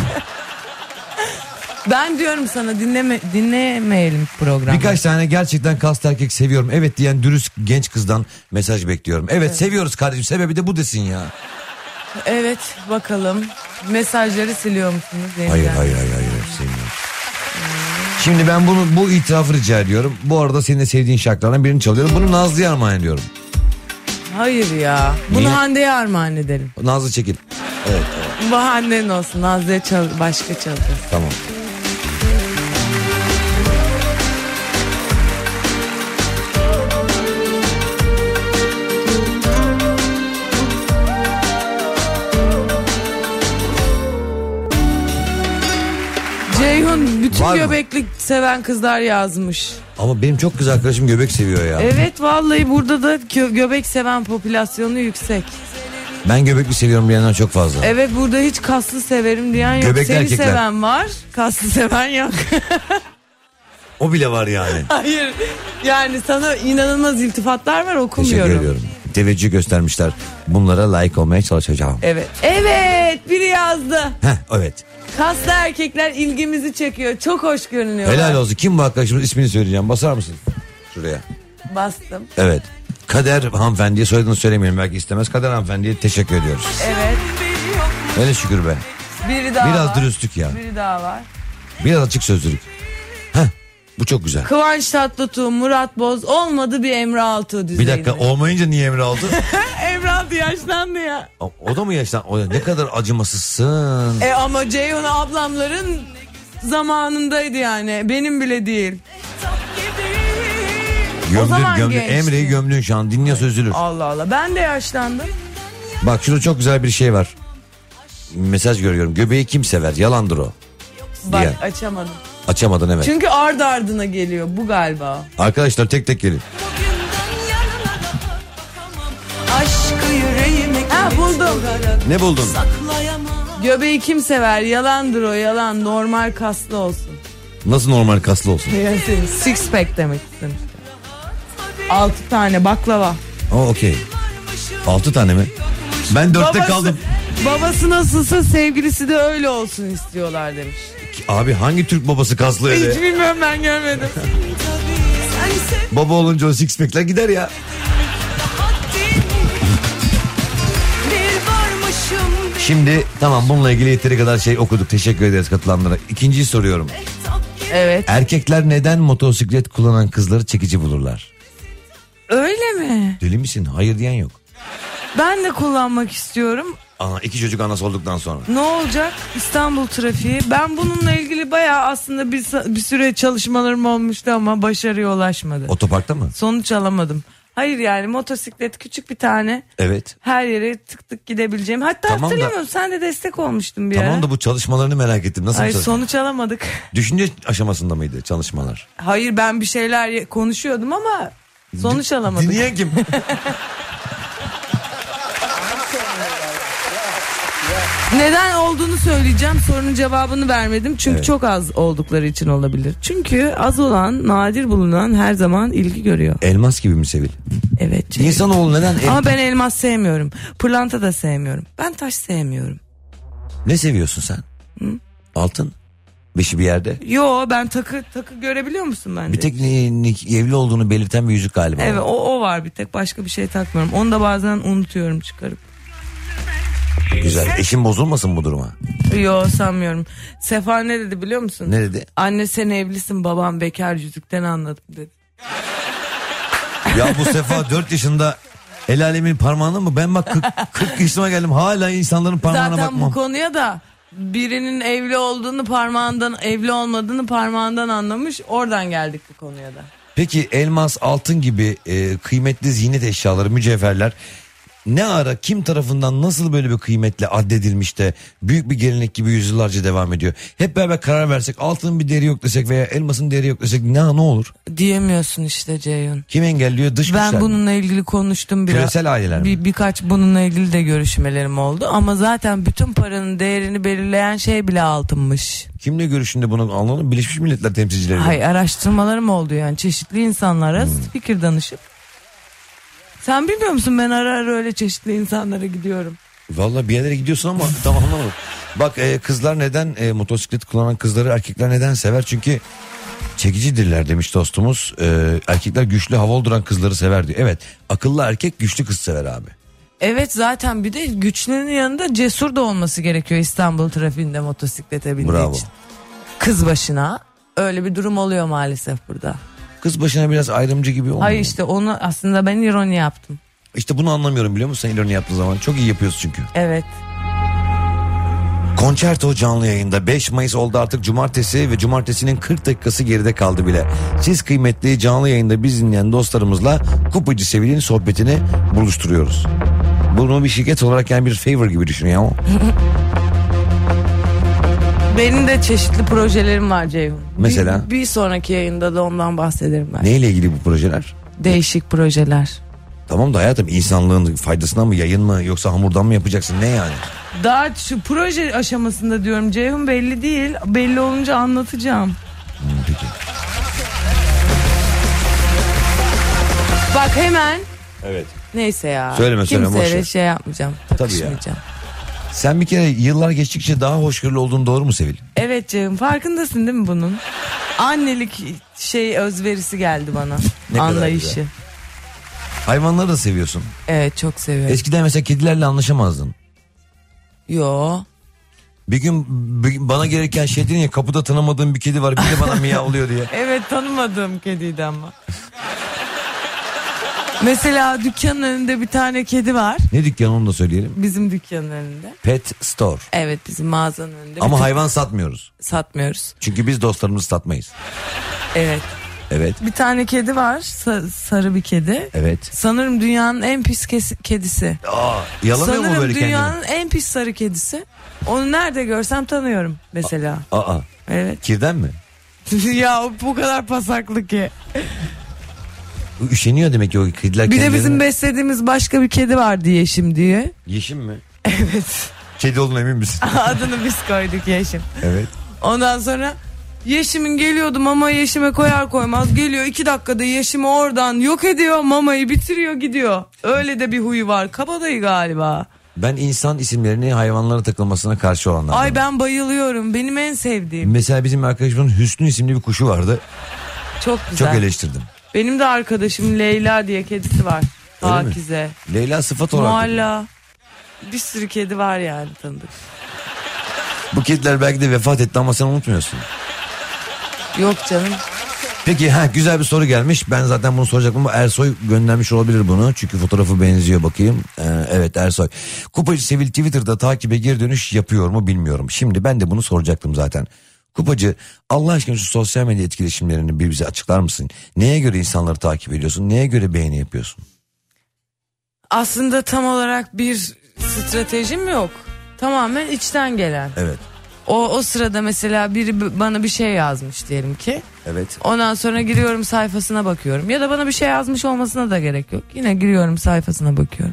Ben diyorum sana dinlemeyelim programı. Birkaç tane gerçekten kaslı erkek seviyorum evet diyen dürüst genç kızdan mesaj bekliyorum. Evet, seviyoruz kardeşim, sebebi de bu desin ya. Evet bakalım mesajları siliyor musunuz? Hayır sevmiyorum. Şimdi ben bu itirafı rica ediyorum. Bu arada senin de sevdiğin şarkılardan birini çalıyorum. Bunu Nazlı'ya armağan ediyorum. Hayır ya. Bunu Niye? Hande'ye armağan edelim. Nazlı çekil. Evet. Bu Hande'nin olsun. Nazlı'ya başka çalacağız. Tamam. Ceyhun bütün Var mı? göbeklik seven kızlar yazmış. Ama benim çok kız arkadaşım göbek seviyor ya. Evet vallahi burada da göbek seven popülasyonu yüksek. Ben göbekli seviyorum diyenler çok fazla. Evet burada hiç kaslı severim diyen yok. Göbekli Seni erkekler. seven var, kaslı seven yok. O bile var yani. Hayır yani sana inanılmaz iltifatlar var Teşekkür okumuyorum. ediyorum. Teveccüh göstermişler. Bunlara layık olmaya çalışacağım. Evet biri yazdı. Evet. Kaslı erkekler ilgimizi çekiyor. Çok hoş görünüyorlar. Helal olsun. Kim bu arkadaşımız, ismini söyleyeceğim. Basar mısın? Şuraya. Bastım. Evet. Kader hanımefendiye, soyadını söylemiyorum belki istemez. Kader hanımefendiye teşekkür ediyoruz. Evet. Hele şükür be. Biri daha Biraz var. dürüstlük ya. Biri daha var. Biraz açık sözlülük. Bu çok güzel. Kıvanç Tatlıtuğ, Murat Boz olmadı bir Emre Altuğ düzeyinde. Bir dakika, olmayınca niye Emre aldı? Emre Altuğ yaşlandı ya. O da mı yaşlan? O da ne kadar acımasızsın. Ama Ceyhun ablamların zamanındaydı yani. Benim bile değil. o zaman gençti. Emre'yi gömdün şu an. Dinliyorsa üzülür. Allah Allah. Ben de yaşlandım. Bak şurada çok güzel bir şey var. Mesaj görüyorum. Göbeği kim sever? Yalandır o. Bak Diye. açamadım. Açamadın evet. Çünkü ardı ardına geliyor. Bu galiba. Arkadaşlar tek tek gelin. Aşkı yüreğime Buldum. Ne buldun? Göbeği kim sever? Yalandır o yalan. Normal kaslı olsun. Nasıl normal kaslı olsun? Six pack demek istemiş. 6 tane baklava. Okey. 6 tane mi? Ben 4'te kaldım. Babası nasılsa sevgilisi de öyle olsun istiyorlar demiş. Abi hangi Türk babası kaslı öyle? Hiç bilmiyorum ben görmedim. Baba olunca o six pack'ler gider ya. bir varmış Şimdi tamam, bununla ilgili yeteri kadar şey okuduk. Teşekkür ederiz katılanlara. İkinciyi soruyorum. Evet. Erkekler neden motosiklet kullanan kızları çekici bulurlar? Öyle mi? Deli misin? Hayır diyen yok. Ben de kullanmak istiyorum. Ana, 2 çocuk anası olduktan sonra. Ne olacak? İstanbul trafiği. Ben bununla ilgili bayağı aslında bir süre çalışmalarım olmuştu ama başarıya ulaşmadı. Otoparkta mı? Sonuç alamadım. Hayır yani motosiklet küçük bir tane. Evet. Her yere tık tık gidebileceğim. Hatta Tamam da- hatırlamıyorum, sen de destek olmuştun bir ara. Tamam da bu çalışmalarını merak ettim. Nasıl Hayır, çalışma? sonuç alamadık. Düşünce aşamasında mıydı çalışmalar? Hayır, ben bir şeyler konuşuyordum ama sonuç alamadık. Dinleyen kim? Neden olduğunu söyleyeceğim. Sorunun cevabını vermedim. Çünkü Evet. çok az oldukları için olabilir. Çünkü az olan, nadir bulunan her zaman ilgi görüyor. Elmas gibi mi Sevil? Evet. İnsanoğlu neden Ama ben elmas sevmiyorum. Pırlanta da sevmiyorum. Ben taş sevmiyorum. Ne seviyorsun sen? Altın? Beşi bir yerde. Yo, ben takı görebiliyor musun bende? Bir tek evli olduğunu belirten bir yüzük galiba. Evet, o var bir tek, başka bir şey takmıyorum. Onu da bazen unutuyorum çıkarıp. Güzel. Eşin bozulmasın bu duruma. Yo, sanmıyorum. Sefa ne dedi biliyor musun? Ne dedi? Anne sen evlisin, babam bekar, yüzükten anladım dedi. Ya bu Sefa 4 yaşında el alemin parmağına mı? Ben bak 40 yaşıma geldim, hala insanların parmağına Zaten bakmam. bu konuya da birinin evli olduğunu parmağından, evli olmadığını parmağından anlamış. Oradan geldik bu konuya da. Peki elmas, altın gibi kıymetli ziynet eşyaları, mücevherler ne ara, kim tarafından, nasıl böyle bir kıymetle addedilmiş de büyük bir gelenek gibi yüzyıllarca devam ediyor? Hep beraber karar versek, altının bir değeri yok desek veya elmasın değeri yok desek ne olur? Diyemiyorsun işte Ceyhun. Kim engelliyor? Dış güçler Ben mi? bununla ilgili konuştum biraz. Küresel aileler mi? Birkaç bununla ilgili de görüşmelerim oldu. Ama zaten bütün paranın değerini belirleyen şey bile altınmış. Kimle görüşünde bunu anladın? Birleşmiş Milletler temsilcileri. Hayır, araştırmalarım oldu yani. Çeşitli insanlara fikir danışıp. Sen bilmiyor musun, ben ara ara öyle çeşitli insanlara gidiyorum. Vallahi bir yerlere gidiyorsun ama tam anlamadım. Bak kızlar neden motosiklet kullanan kızları erkekler neden sever? Çünkü çekicidirler demiş dostumuz. Erkekler güçlü, havalı duran kızları sever diyor. Evet, akıllı erkek güçlü kız sever abi. Evet, zaten bir de güçlünün yanında cesur da olması gerekiyor İstanbul trafiğinde motosiklete bindiği Bravo. için. Kız başına öyle bir durum oluyor maalesef burada. Kız başına biraz ayrımcı gibi olmuyor. Hayır, işte onu aslında ben ironi yaptım. İşte bunu anlamıyorum, biliyor musun, sen ironi yaptığın zaman. Çok iyi yapıyorsun çünkü. Evet. Concerto canlı yayında 5 Mayıs oldu artık, cumartesi ve cumartesinin 40 dakikası geride kaldı bile. Siz kıymetli canlı yayında biz dinleyen dostlarımızla Kupacı Sevil'in sohbetini buluşturuyoruz. Bunu bir şirket olarak yani bir favor gibi düşün ya. Benim de çeşitli projelerim var Ceyhun. Mesela? Bir sonraki yayında da ondan bahsederim ben. Neyle ilgili bu projeler? Değişik projeler. Tamam da hayatım, insanlığın faydasından mı, yayın mı, yoksa hamurdan mı yapacaksın, ne yani? Daha şu proje aşamasında diyorum Ceyhun, belli değil. Belli olunca anlatacağım. Peki. Bak hemen. Evet. Neyse ya. Söyleme, boş Kimseye ver. şey yapmayacağım. Takışmayacağım. Sen bir kere yıllar geçtikçe daha hoşgörülü olduğun doğru mu Sevil? Evet Ceyhun, farkındasın değil mi bunun? Annelik özverisi geldi bana. Ne kadar Anlayışı. güzel. Hayvanları da seviyorsun. Evet, çok seviyorum. Eskiden mesela kedilerle anlaşamazdın. Yo. Bir gün bana gereken şey dedin ya, kapıda tanımadığım bir kedi var, bir de bana miyavlıyor diye. Evet, tanımadığım kediydi ama. Mesela dükkanın önünde bir tane kedi var. Ne dükkanı, onu da söyleyelim. Bizim dükkanın önünde. Pet Store. Evet, bizim mağazanın önünde. Ama Bütün- hayvan satmıyoruz. satmıyoruz. Çünkü biz dostlarımızı satmayız. Evet. Evet. Bir tane kedi var. Sarı bir kedi. Evet. Sanırım dünyanın en pis kedisi. Yalamıyor mu Sanırım böyle kendini? dünyanın en pis sarı kedisi. Onu nerede görsem tanıyorum mesela. Aa. Evet. Kirden mi? Ya bu kadar pasaklı ki. Üşeniyor demek ki o kediler Bir de kendilerini. bizim beslediğimiz başka bir kedi vardı, Yeşim diye. Yeşim mi? Evet. Kedi olduğuna emin misin? Adını biz koyduk, Yeşim. Evet. Ondan sonra Yeşim'in geliyordu, mama Yeşim'e koyar koymaz geliyor 2 dakikada Yeşim'i oradan yok ediyor, mamayı bitiriyor gidiyor. Öyle de bir huyu var, kabadayı galiba. Ben insan isimlerini hayvanlara takılmasına karşı olanlardan. Ay ben bayılıyorum, benim en sevdiğim. Mesela bizim arkadaşımın Hüsnü isimli bir kuşu vardı. Çok güzel. Çok eleştirdim. Benim de arkadaşım Leyla diye kedisi var. Öyle mi? Pakize. Leyla sıfat olarak. Mualla. Bir sürü kedi var yani tanıdık. Bu kediler belki de vefat etti ama sen unutmuyorsun. Yok canım. Peki güzel bir soru gelmiş. Ben zaten bunu soracaktım ama Ersoy göndermiş olabilir bunu. Çünkü fotoğrafı benziyor, bakayım. Evet, Ersoy. Kupacı Sevil Twitter'da takibe geri dönüş yapıyor mu bilmiyorum. Şimdi ben de bunu soracaktım zaten. Kupacı, Allah aşkına şu sosyal medya etkileşimlerini bize açıklar mısın? Neye göre insanları takip ediyorsun? Neye göre beğeni yapıyorsun? Aslında tam olarak bir stratejim yok. Tamamen içten gelen. Evet. O sırada mesela biri bana bir şey yazmış diyelim ki. Evet. Ondan sonra giriyorum sayfasına bakıyorum. Ya da bana bir şey yazmış olmasına da gerek yok. Yine giriyorum sayfasına bakıyorum.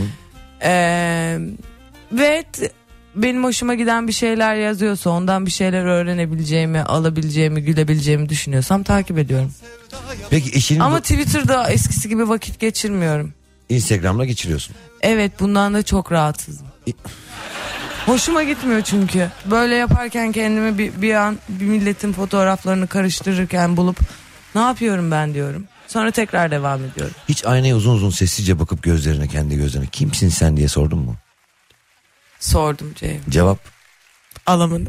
Ve benim hoşuma giden bir şeyler yazıyorsa, ondan bir şeyler öğrenebileceğimi, alabileceğimi, gülebileceğimi düşünüyorsam takip ediyorum. Peki eşinin... Ama Twitter'da eskisi gibi vakit geçirmiyorum. Instagram'da geçiriyorsun. Evet, bundan da çok rahatsızım. Hoşuma gitmiyor çünkü. Böyle yaparken kendimi bir an bir milletin fotoğraflarını karıştırırken bulup ne yapıyorum ben diyorum. Sonra tekrar devam ediyorum. Hiç aynaya uzun uzun sessizce bakıp gözlerine, kendi gözlerine, kimsin sen diye sordun mu? Sordum Ceyhun. Cevap? Alamadım.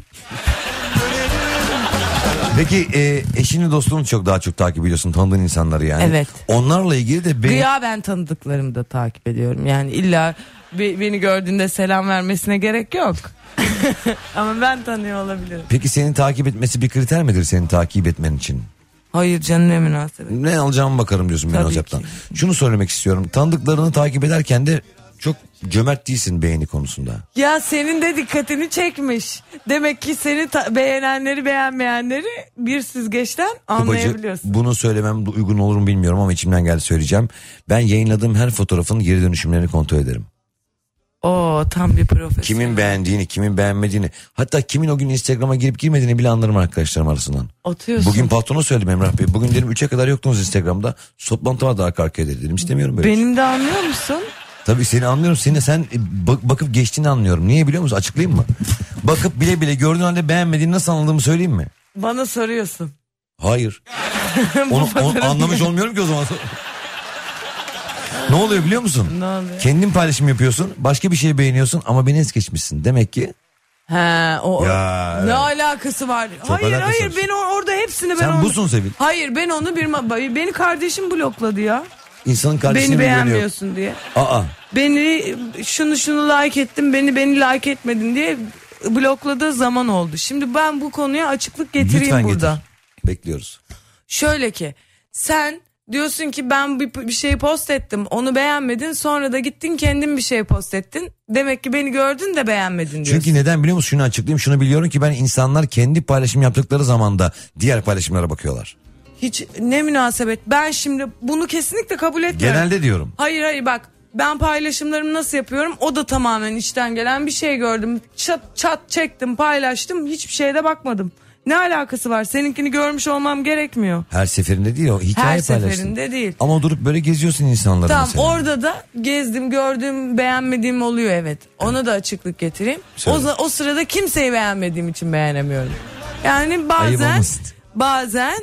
Peki eşini, dostunu çok daha çok takip ediyorsun, tanıdığın insanları yani. Evet. Onlarla ilgili de Gıyaben tanıdıklarımı da takip ediyorum. Yani illa beni gördüğünde selam vermesine gerek yok. Ama ben tanıyor olabilirim. Peki seni takip etmesi bir kriter midir seni takip etmen için? Hayır canım, ne münasebet. Ne alacağımı bakarım diyorsun ben Tabii Hocap'tan. ki. Şunu söylemek istiyorum. Tanıdıklarını takip ederken de çok cömert değilsin beğeni konusunda. Ya senin de dikkatini çekmiş. Demek ki seni beğenenleri beğenmeyenleri bir süzgeçten anlayabiliyorsun. Kupacı, bunu söylemem uygun olur mu bilmiyorum ama içimden geldi söyleyeceğim. Ben yayınladığım her fotoğrafın geri dönüşümlerini kontrol ederim. Oo, tam bir profesyonel. Kimin beğendiğini, kimin beğenmediğini, hatta kimin o gün Instagram'a girip girmediğini bile anlarım arkadaşlarım arasından. Atıyorsun. Bugün patrona söyledim Emrah Bey. Bugün dedim 3'e kadar yoktunuz Instagram'da. Toplantı vardı arka arkaya dedim. İstemiyorum böyle. Benim de anlıyor musun? Tabii seni anlıyorum. Sen bakıp geçtiğini anlıyorum. Niye biliyor musun? Açıklayayım mı? Bakıp bile bile gördüğün halde beğenmediğini nasıl anladığımı söyleyeyim mi? Bana soruyorsun. Hayır. Onu anlamış olmuyorum ki o zaman. Ne oluyor biliyor musun? Ne oluyor? Kendin paylaşım yapıyorsun. Başka bir şey beğeniyorsun ama beni es geçmişsin. Demek ki. He, Ya, ne alakası var? Çok Hayır alakası var. ben orada hepsini Sen busun Sevil. Hayır, ben onu beni kardeşim blokladı ya. İnsanın kardeşini Beni bir yönü yok. beğenmiyorsun diye. Aa. Beni şunu like ettim, beni like etmedin diye blokladığı zaman oldu. Şimdi ben bu konuya açıklık getireyim Lütfen burada. getir. Bekliyoruz. Şöyle ki sen diyorsun ki ben bir şey post ettim, onu beğenmedin, sonra da gittin kendin bir şey post ettin. Demek ki beni gördün de beğenmedin diyorsun. Çünkü neden biliyor musun? Şunu açıklayayım. Şunu biliyorum ki ben insanlar kendi paylaşım yaptıkları zaman da diğer paylaşımlara bakıyorlar. Hiç ne münasebet. Ben şimdi bunu kesinlikle kabul etmiyorum. Genelde diyorum. Hayır bak, ben paylaşımlarımı nasıl yapıyorum? O da tamamen içten gelen bir şey gördüm. Çat çektim, paylaştım, hiçbir şeye de bakmadım. Ne alakası var? Seninkini görmüş olmam gerekmiyor. Her seferinde değil o. Hikaye Her paylaştın. seferinde değil. Ama durup böyle geziyorsun insanları Tamam, mesela. orada da gezdim, gördüğüm, beğenmediğim oluyor, evet. Ona da açıklık getireyim. O sırada kimseyi beğenmediğim için beğenemiyorum. Yani Ayıp olmasın. bazen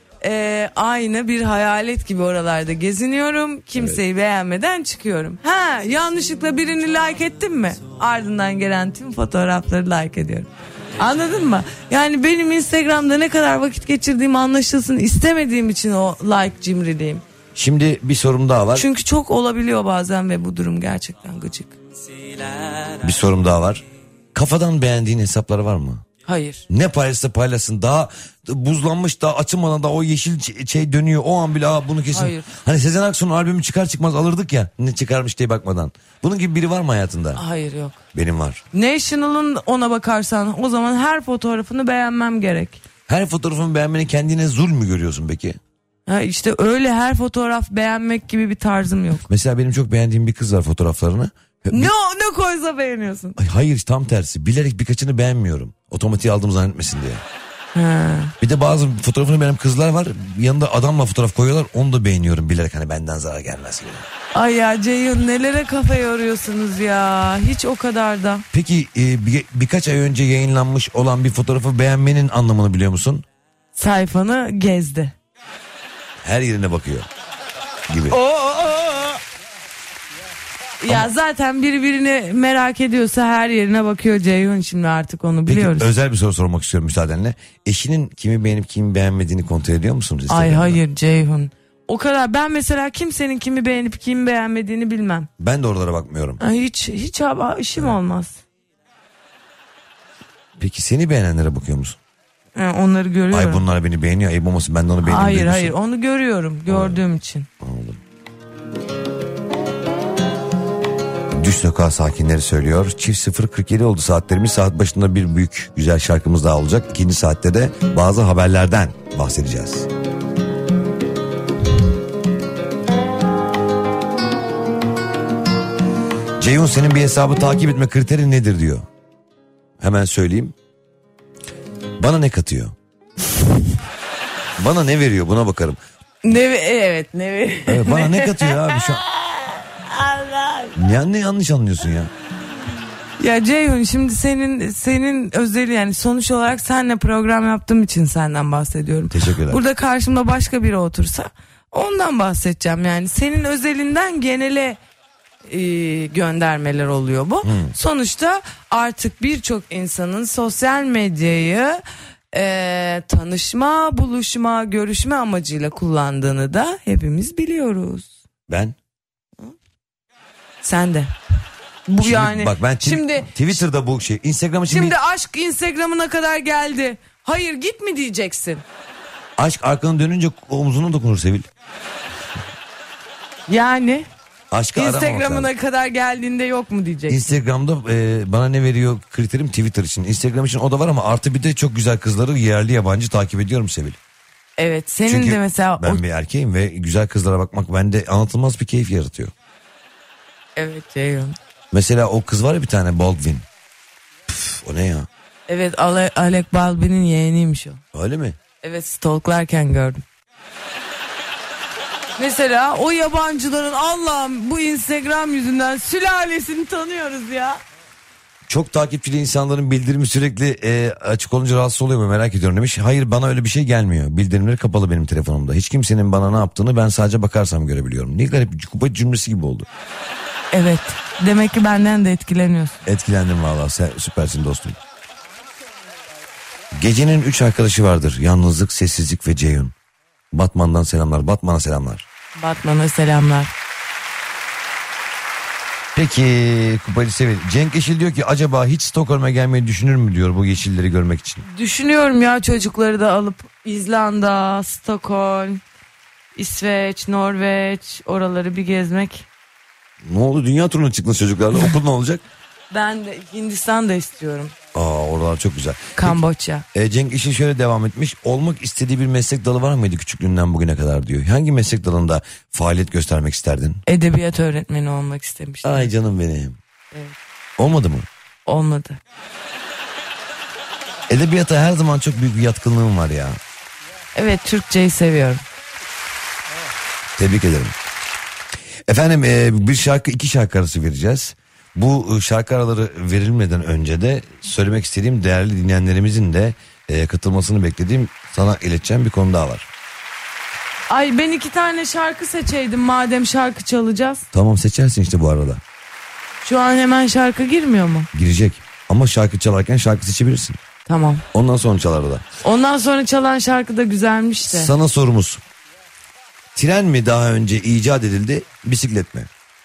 aynı bir hayalet gibi oralarda geziniyorum. Kimseyi beğenmeden çıkıyorum. Yanlışlıkla birini like ettim mi? Ardından gelen tüm fotoğrafları like ediyorum. Anladın mı? Yani benim Instagram'da ne kadar vakit geçirdiğim anlaşılsın istemediğim için o like cimriliğim. Şimdi bir sorum daha var. Çünkü çok olabiliyor bazen ve bu durum gerçekten gıcık. Bir sorum daha var. Kafadan beğendiğin hesaplar var mı? Hayır. Ne paylaşsa paylaşsın, daha buzlanmış, daha açılmadan da o yeşil şey dönüyor, o an bile bunu kesin. Hayır. Hani Sezen Aksu'nun albümü çıkar çıkmaz alırdık ya, ne çıkarmış diye bakmadan. Bunun gibi biri var mı hayatında? Hayır, yok. Benim var. National'ın ona bakarsan o zaman her fotoğrafını beğenmem gerek. Her fotoğrafını beğenmeni kendine zulm mü görüyorsun peki? İşte öyle her fotoğraf beğenmek gibi bir tarzım yok. Mesela benim çok beğendiğim bir kız var, fotoğraflarını. Ne koysa beğeniyorsun. Hayır, tam tersi, bilerek birkaçını beğenmiyorum. Otomatiğe aldım zannetmesin diye. Ha. Bir de bazı fotoğrafını beğenen kızlar var, yanında adamla fotoğraf koyuyorlar, onu da beğeniyorum bilerek, hani benden zarar gelmez gibi. Ay ya Ceyhun, nelere kafa yoruyorsunuz ya, hiç o kadar da. Peki birkaç ay önce yayınlanmış olan bir fotoğrafı beğenmenin anlamını biliyor musun? Sayfanı gezdi. Her yerine bakıyor gibi. Ya zaten birbirini merak ediyorsa her yerine bakıyor Ceyhun, şimdi artık onu biliyoruz. Peki özel bir soru sormak istiyorum müsaadenle. Eşinin kimi beğenip kimi beğenmediğini kontrol ediyor musunuz? Ay hayır Ceyhun. O kadar, ben mesela kimsenin kimi beğenip kimi beğenmediğini bilmem. Ben de oralara bakmıyorum. Ay hiç işim olmaz. Peki seni beğenenlere bakıyor musun? Onları görüyorum. Ay bunlar beni beğeniyor. Ayıp olmasın, ben de onu beğeneyim. Hayır onu görüyorum, gördüğüm için. Anladım. Düş sokağı sakinleri söylüyor. Çift 0.47 oldu saatlerimiz. Saat başında bir büyük güzel şarkımız daha olacak. İkinci saatte de bazı haberlerden bahsedeceğiz. Ceyhun, senin bir hesabı takip etme kriterin nedir diyor. Hemen söyleyeyim. Bana ne katıyor? Bana ne veriyor, buna bakarım. Evet ne veriyor? Evet, bana ne katıyor abi şu an? Ya ne yanlış anlıyorsun ya? Ya Ceyhun, şimdi senin özeli, yani sonuç olarak seninle program yaptığım için senden bahsediyorum. Teşekkürler. Burada karşımda başka biri otursa ondan bahsedeceğim, yani senin özelinden genele göndermeler oluyor bu. Sonuçta artık birçok insanın sosyal medyayı tanışma, buluşma, görüşme amacıyla kullandığını da hepimiz biliyoruz. Ben? Sen de. Bu Şimdi, yani. bak ben şimdi Twitter'da bu şey, Instagram için şimdi aşk Instagram'ına kadar geldi. Hayır git mi diyeceksin? aşk arkanı dönünce omzuna dokunur Sevil. Yani Aşkı Instagram'ına kadar geldiğinde yok mu diyeceksin? Instagram'da bana ne veriyor kriterim Twitter için. Instagram için o da var ama artı bir de çok güzel kızları yerli yabancı takip ediyorum Sevil. Evet, senin Çünkü de mesela ben bir erkeğim ve güzel kızlara bakmak bende anlatılmaz bir keyif yaratıyor. Evet Ceyhun. Mesela o kız var ya bir tane, Baldwin. O ne ya? Evet, Alec Baldwin'in yeğeniymiş o. Öyle mi? Evet, stalklarken gördüm. Mesela o yabancıların, Allah'ım, bu Instagram yüzünden sülalesini tanıyoruz ya. Çok takipçili insanların bildirimi sürekli açık olunca rahatsız oluyor mu merak ediyorum demiş. Hayır, bana öyle bir şey gelmiyor. Bildirimleri kapalı benim telefonumda. Hiç kimsenin bana ne yaptığını ben sadece bakarsam görebiliyorum. Ne garip, kupa cümlesi gibi oldu. Evet, demek ki benden de etkileniyorsun. Etkilendim vallahi, sen süpersin dostum. Gecenin 3 arkadaşı vardır. Yalnızlık, sessizlik ve Ceyhun. Batman'dan selamlar. Batman'a selamlar. Batman'a selamlar. Peki Kupacı Sevil. Cenk Yeşil diyor ki acaba hiç Stockholm'a gelmeyi düşünür mü diyor bu yeşilleri görmek için. Düşünüyorum ya, çocukları da alıp İzlanda, Stockholm, İsveç, Norveç, oraları bir gezmek. Ne oldu, dünya turuna çıktınız çocuklarla, okul ne olacak? Ben de Hindistan'da istiyorum. Oralar çok güzel. Kamboçya. Cenk Yeşil şöyle devam etmiş. Olmak istediği bir meslek dalı var mıydı küçüklüğünden bugüne kadar diyor. Hangi meslek dalında faaliyet göstermek isterdin? Edebiyat öğretmeni olmak istemiştim. Ay canım benim. Evet. Olmadı mı? Olmadı. Edebiyata her zaman çok büyük bir yatkınlığım var ya. Evet, Türkçeyi seviyorum. Tebrik ederim. Efendim bir şarkı, 2 şarkı arası vereceğiz. Bu şarkı araları verilmeden önce de söylemek istediğim, değerli dinleyenlerimizin de katılmasını beklediğim, sana ileteceğim bir konu daha var. Ay, ben 2 tane şarkı seçeydim madem şarkı çalacağız. Tamam, seçersin işte bu arada. Şu an hemen şarkı girmiyor mu? Girecek ama şarkı çalarken şarkı seçebilirsin. Tamam. Ondan sonra çalar o da. Ondan sonra çalan şarkı da güzelmiş de. Sana sorumuz. Tren mi daha önce icat edildi, bisiklet mi?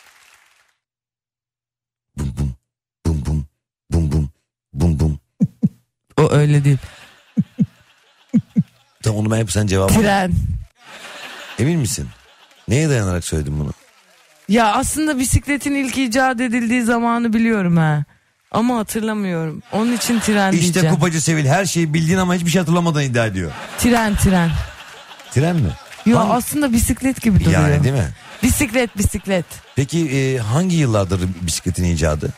Bum bum bum bum bum bum bum bum. O öyle değil. Tamam, onu ben hep sen cevap al. Tren. Emin misin? Neye dayanarak söyledin bunu? Ya aslında bisikletin ilk icat edildiği zamanı biliyorum ha. Ama hatırlamıyorum. Onun için tren İşte diyeceğim. Kupacı Sevil her şeyi bildiğin ama hiçbir şey hatırlamadan iddia ediyor. Tren. Tren mi? Yo, Hangi- aslında bisiklet gibi duruyor. Yani değil mi? Bisiklet. Peki hangi yıllardır bisikletin icadı?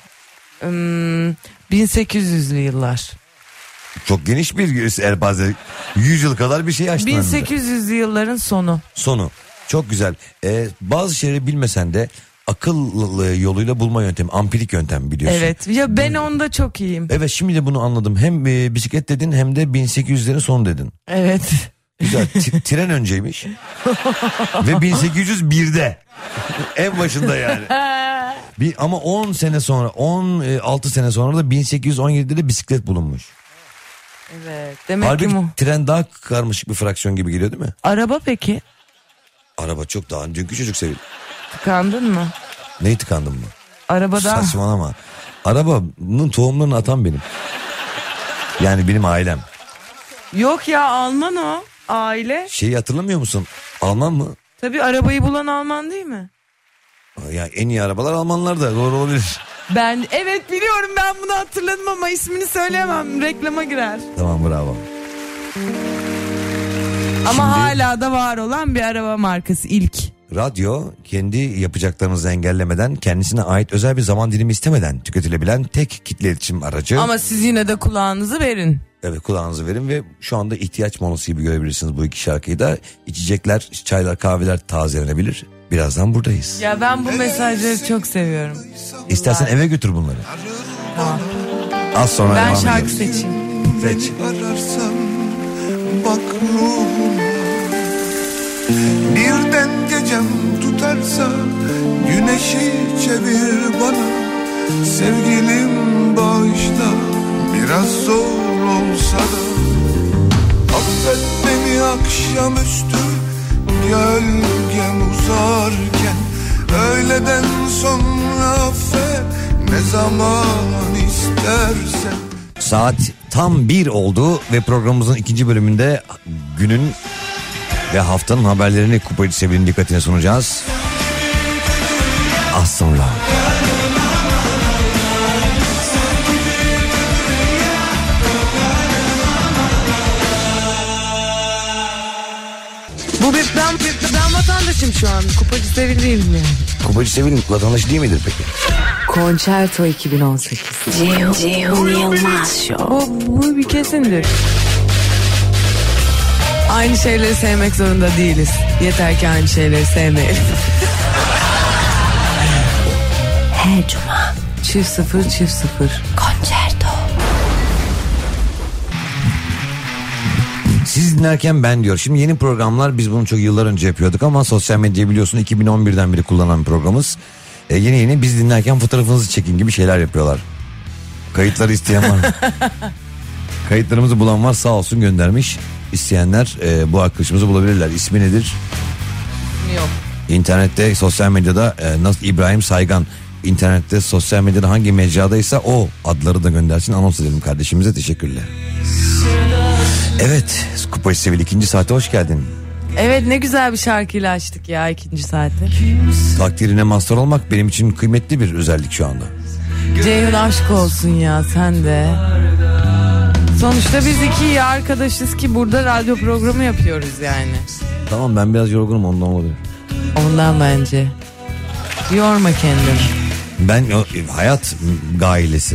1800'lü yıllar. Çok geniş bir elpaze. 100 yıl kadar bir şey açtın. 1800'lü yılların sonu. Sonu. Çok güzel. Bazı şeyleri bilmesen de akıl yoluyla bulma yöntemi. Ampirik yöntem biliyorsun. Evet. Ya ben onda çok iyiyim. Evet, şimdi de bunu anladım. Hem bisiklet dedin hem de 1800'lerin sonu dedin. Evet. Güzel. Tren önceymiş. Ve 1801'de. En başında yani. Ama 10 sene sonra 16 sene sonra da 1817'de de bisiklet bulunmuş. Evet. Demek Halbuki ki tren daha karmaşık bir fraksiyon gibi geliyor değil mi? araba peki? Araba çok daha dünkü çocuk sevil. Tıkandın mı? Neyi tıkandın mı? Arabada. Saçmalama. Arabanın tohumlarını atan benim. Yani benim ailem. Yok ya, Alman o aile. Şeyi hatırlamıyor musun? Alman mı? Tabii arabayı bulan Alman değil mi? Ya en iyi arabalar Almanlarda, doğru olabilir. Ben evet biliyorum, ben bunu hatırladım ama ismini söyleyemem, reklama girer. Tamam, bravo. Ama Şimdi- hala da var olan bir araba markası ilk. Radyo kendi yapacaklarınızı engellemeden, kendisine ait özel bir zaman dilimi istemeden tüketilebilen tek kitle iletişim aracı. Ama siz yine de kulağınızı verin. Evet, kulağınızı verin ve şu anda ihtiyaç molası gibi görebilirsiniz bu iki şarkıyı da. İçecekler, çaylar, kahveler tazelenebilir. Birazdan buradayız. Ya ben bu mesajları çok seviyorum. İstersen eve götür bunları. Tamam. Az sonra Ben devam şarkı edelim. seçeyim. Seç. Ararsan bak ruhuma, birden gecem tutarsa güneşi çevir bana. Sevgilim bağışla, biraz zor olsa da. Affet beni akşamüstü gölgem uzarken, öğleden sonra affet ne zaman istersen. Saat tam 1 oldu ve programımızın ikinci bölümünde günün ve haftanın haberlerini Kupacı Sevil'in dikkatine sunacağız. Az sonra. Ben vatandaşım şu an. Kupacı Sevil değilim yani. Kupacı Sevil'in vatandaşı değil midir peki? Concerto 2018. Ceyhun Yılmaz Show. Bu bir kesindir. Aynı şeyleri sevmek zorunda değiliz. Yeter ki aynı şeyleri sevmeyelim. Her cuma. Çift sıfır. Concerto. Siz dinlerken ben diyor. Şimdi yeni programlar, biz bunu çok yıllar önce yapıyorduk ama sosyal medya biliyorsun 2011'den beri kullanan bir programımız. Yeni biz dinlerken fotoğrafınızı çekin gibi şeyler yapıyorlar. Kayıtları isteyen var mı? Kayıtlarımızı bulan var, sağ olsun göndermiş. İsteyenler bu arkadaşımızı bulabilirler. İsmi nedir? Yok. İnternette, sosyal medyada nasıl İbrahim Saygan. İnternette, sosyal medyada hangi mecradaysa o adları da göndersin, anons edelim kardeşimize. Teşekkürler. Evet, Kupacı Sevil ikinci saate hoş geldin. Evet, ne güzel bir şarkıyla açtık ya ikinci saati. Takdirine mazhar olmak benim için kıymetli bir özellik şu anda. Ceyhun aşk olsun ya, sen de. Sonuçta biz iki iyi arkadaşız ki burada radyo programı yapıyoruz yani. Tamam, ben biraz yorgunum, ondan olabilir. Ondan bence. Yorma kendini. Ben hayat gailesi.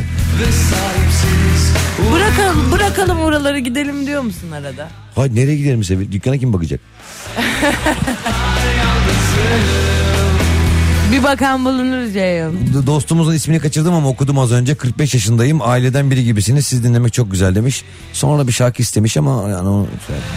Bırakalım oraları, gidelim diyor musun arada? Hayır, nereye gidelim Sevil? Dükkana kim bakacak? Bir bakan bulunur Ceyhun. Dostumuzun ismini kaçırdım ama okudum az önce. 45 yaşındayım, aileden biri gibisiniz, siz dinlemek çok güzel demiş. Sonra bir şarkı istemiş ama yani o...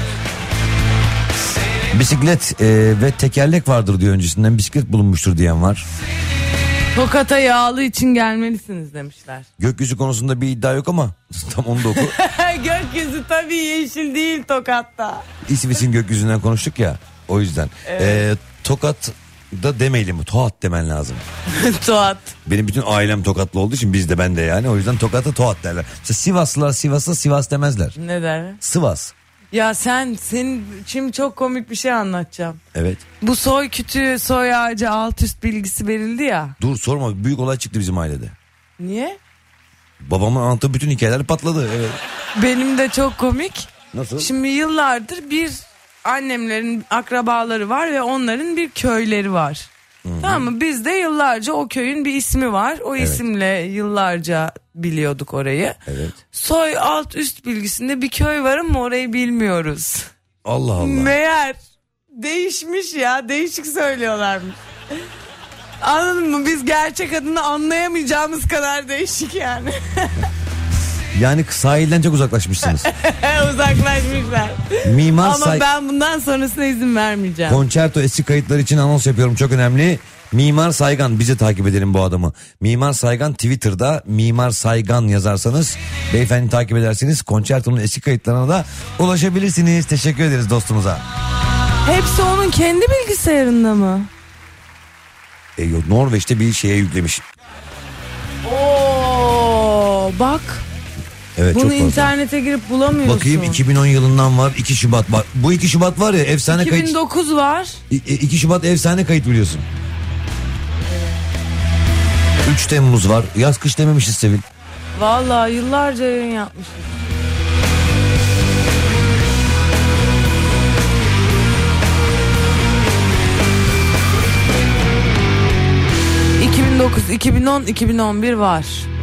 Bisiklet ve tekerlek vardır diyor, öncesinden bisiklet bulunmuştur diyen var. Tokat'a yağlı için gelmelisiniz demişler. Gökyüzü konusunda bir iddia yok ama tam onu da oku. Gökyüzü tabii yeşil değil Tokat'ta. İsveç'in gökyüzünden konuştuk ya, o yüzden. Tokat'da demeyelim, Toat demen lazım. Toat. Benim bütün ailem Tokatlı olduğu için, biz de, ben de yani, o yüzden Tokat'a Toat derler. Mesela Sivaslılar Sivas'a Sivas demezler. Ne der? Sivas. Ya senin şimdi çok komik bir şey anlatacağım. Evet. Bu soy kütüğü, soy ağacı alt üst bilgisi verildi ya. Dur sorma, büyük olay çıktı bizim ailede. Niye? Babamın anlattığı bütün hikayeler patladı. Evet. Benim de çok komik. Nasıl? Şimdi yıllardır bir annemlerin akrabaları var ve onların bir köyleri var. Tamam mı? Biz de yıllarca o köyün bir ismi var. O isimle yıllarca biliyorduk orayı. Evet. Soy alt üst bilgisinde bir köy var ama orayı bilmiyoruz. Allah Allah. Meğer değişmiş ya, değişik söylüyorlarmış. Anladın mı? Biz gerçek adını anlayamayacağımız kadar değişik yani. Yani sahilden çok uzaklaşmışsınız. Uzaklaşmışlar. Mimar Ama ben bundan sonrasına izin vermeyeceğim. Concerto eski kayıtlar için anons yapıyorum, çok önemli. Mimar Saygan, bizi takip edelim bu adamı. Mimar Saygan Twitter'da Mimar Saygan yazarsanız beyefendi takip edersiniz. Concerto'nun eski kayıtlarına da ulaşabilirsiniz. Teşekkür ederiz dostumuza. Hepsi onun kendi bilgisayarında mı? Yok, Norveç'te bir şeye yüklemiş. Oo, bak. Evet, bunu çok fazla. internete girip bulamıyorsun. Bakayım, 2010 yılından var, 2 Şubat var. Bu 2 Şubat var ya, efsane 2009 kayıt. var. 2 Şubat efsane kayıt biliyorsun. 3 Temmuz var. Yaz kış dememişiz Sevil. Vallahi yıllarca yayın yapmışız. ...2009, 2010, 2011 var.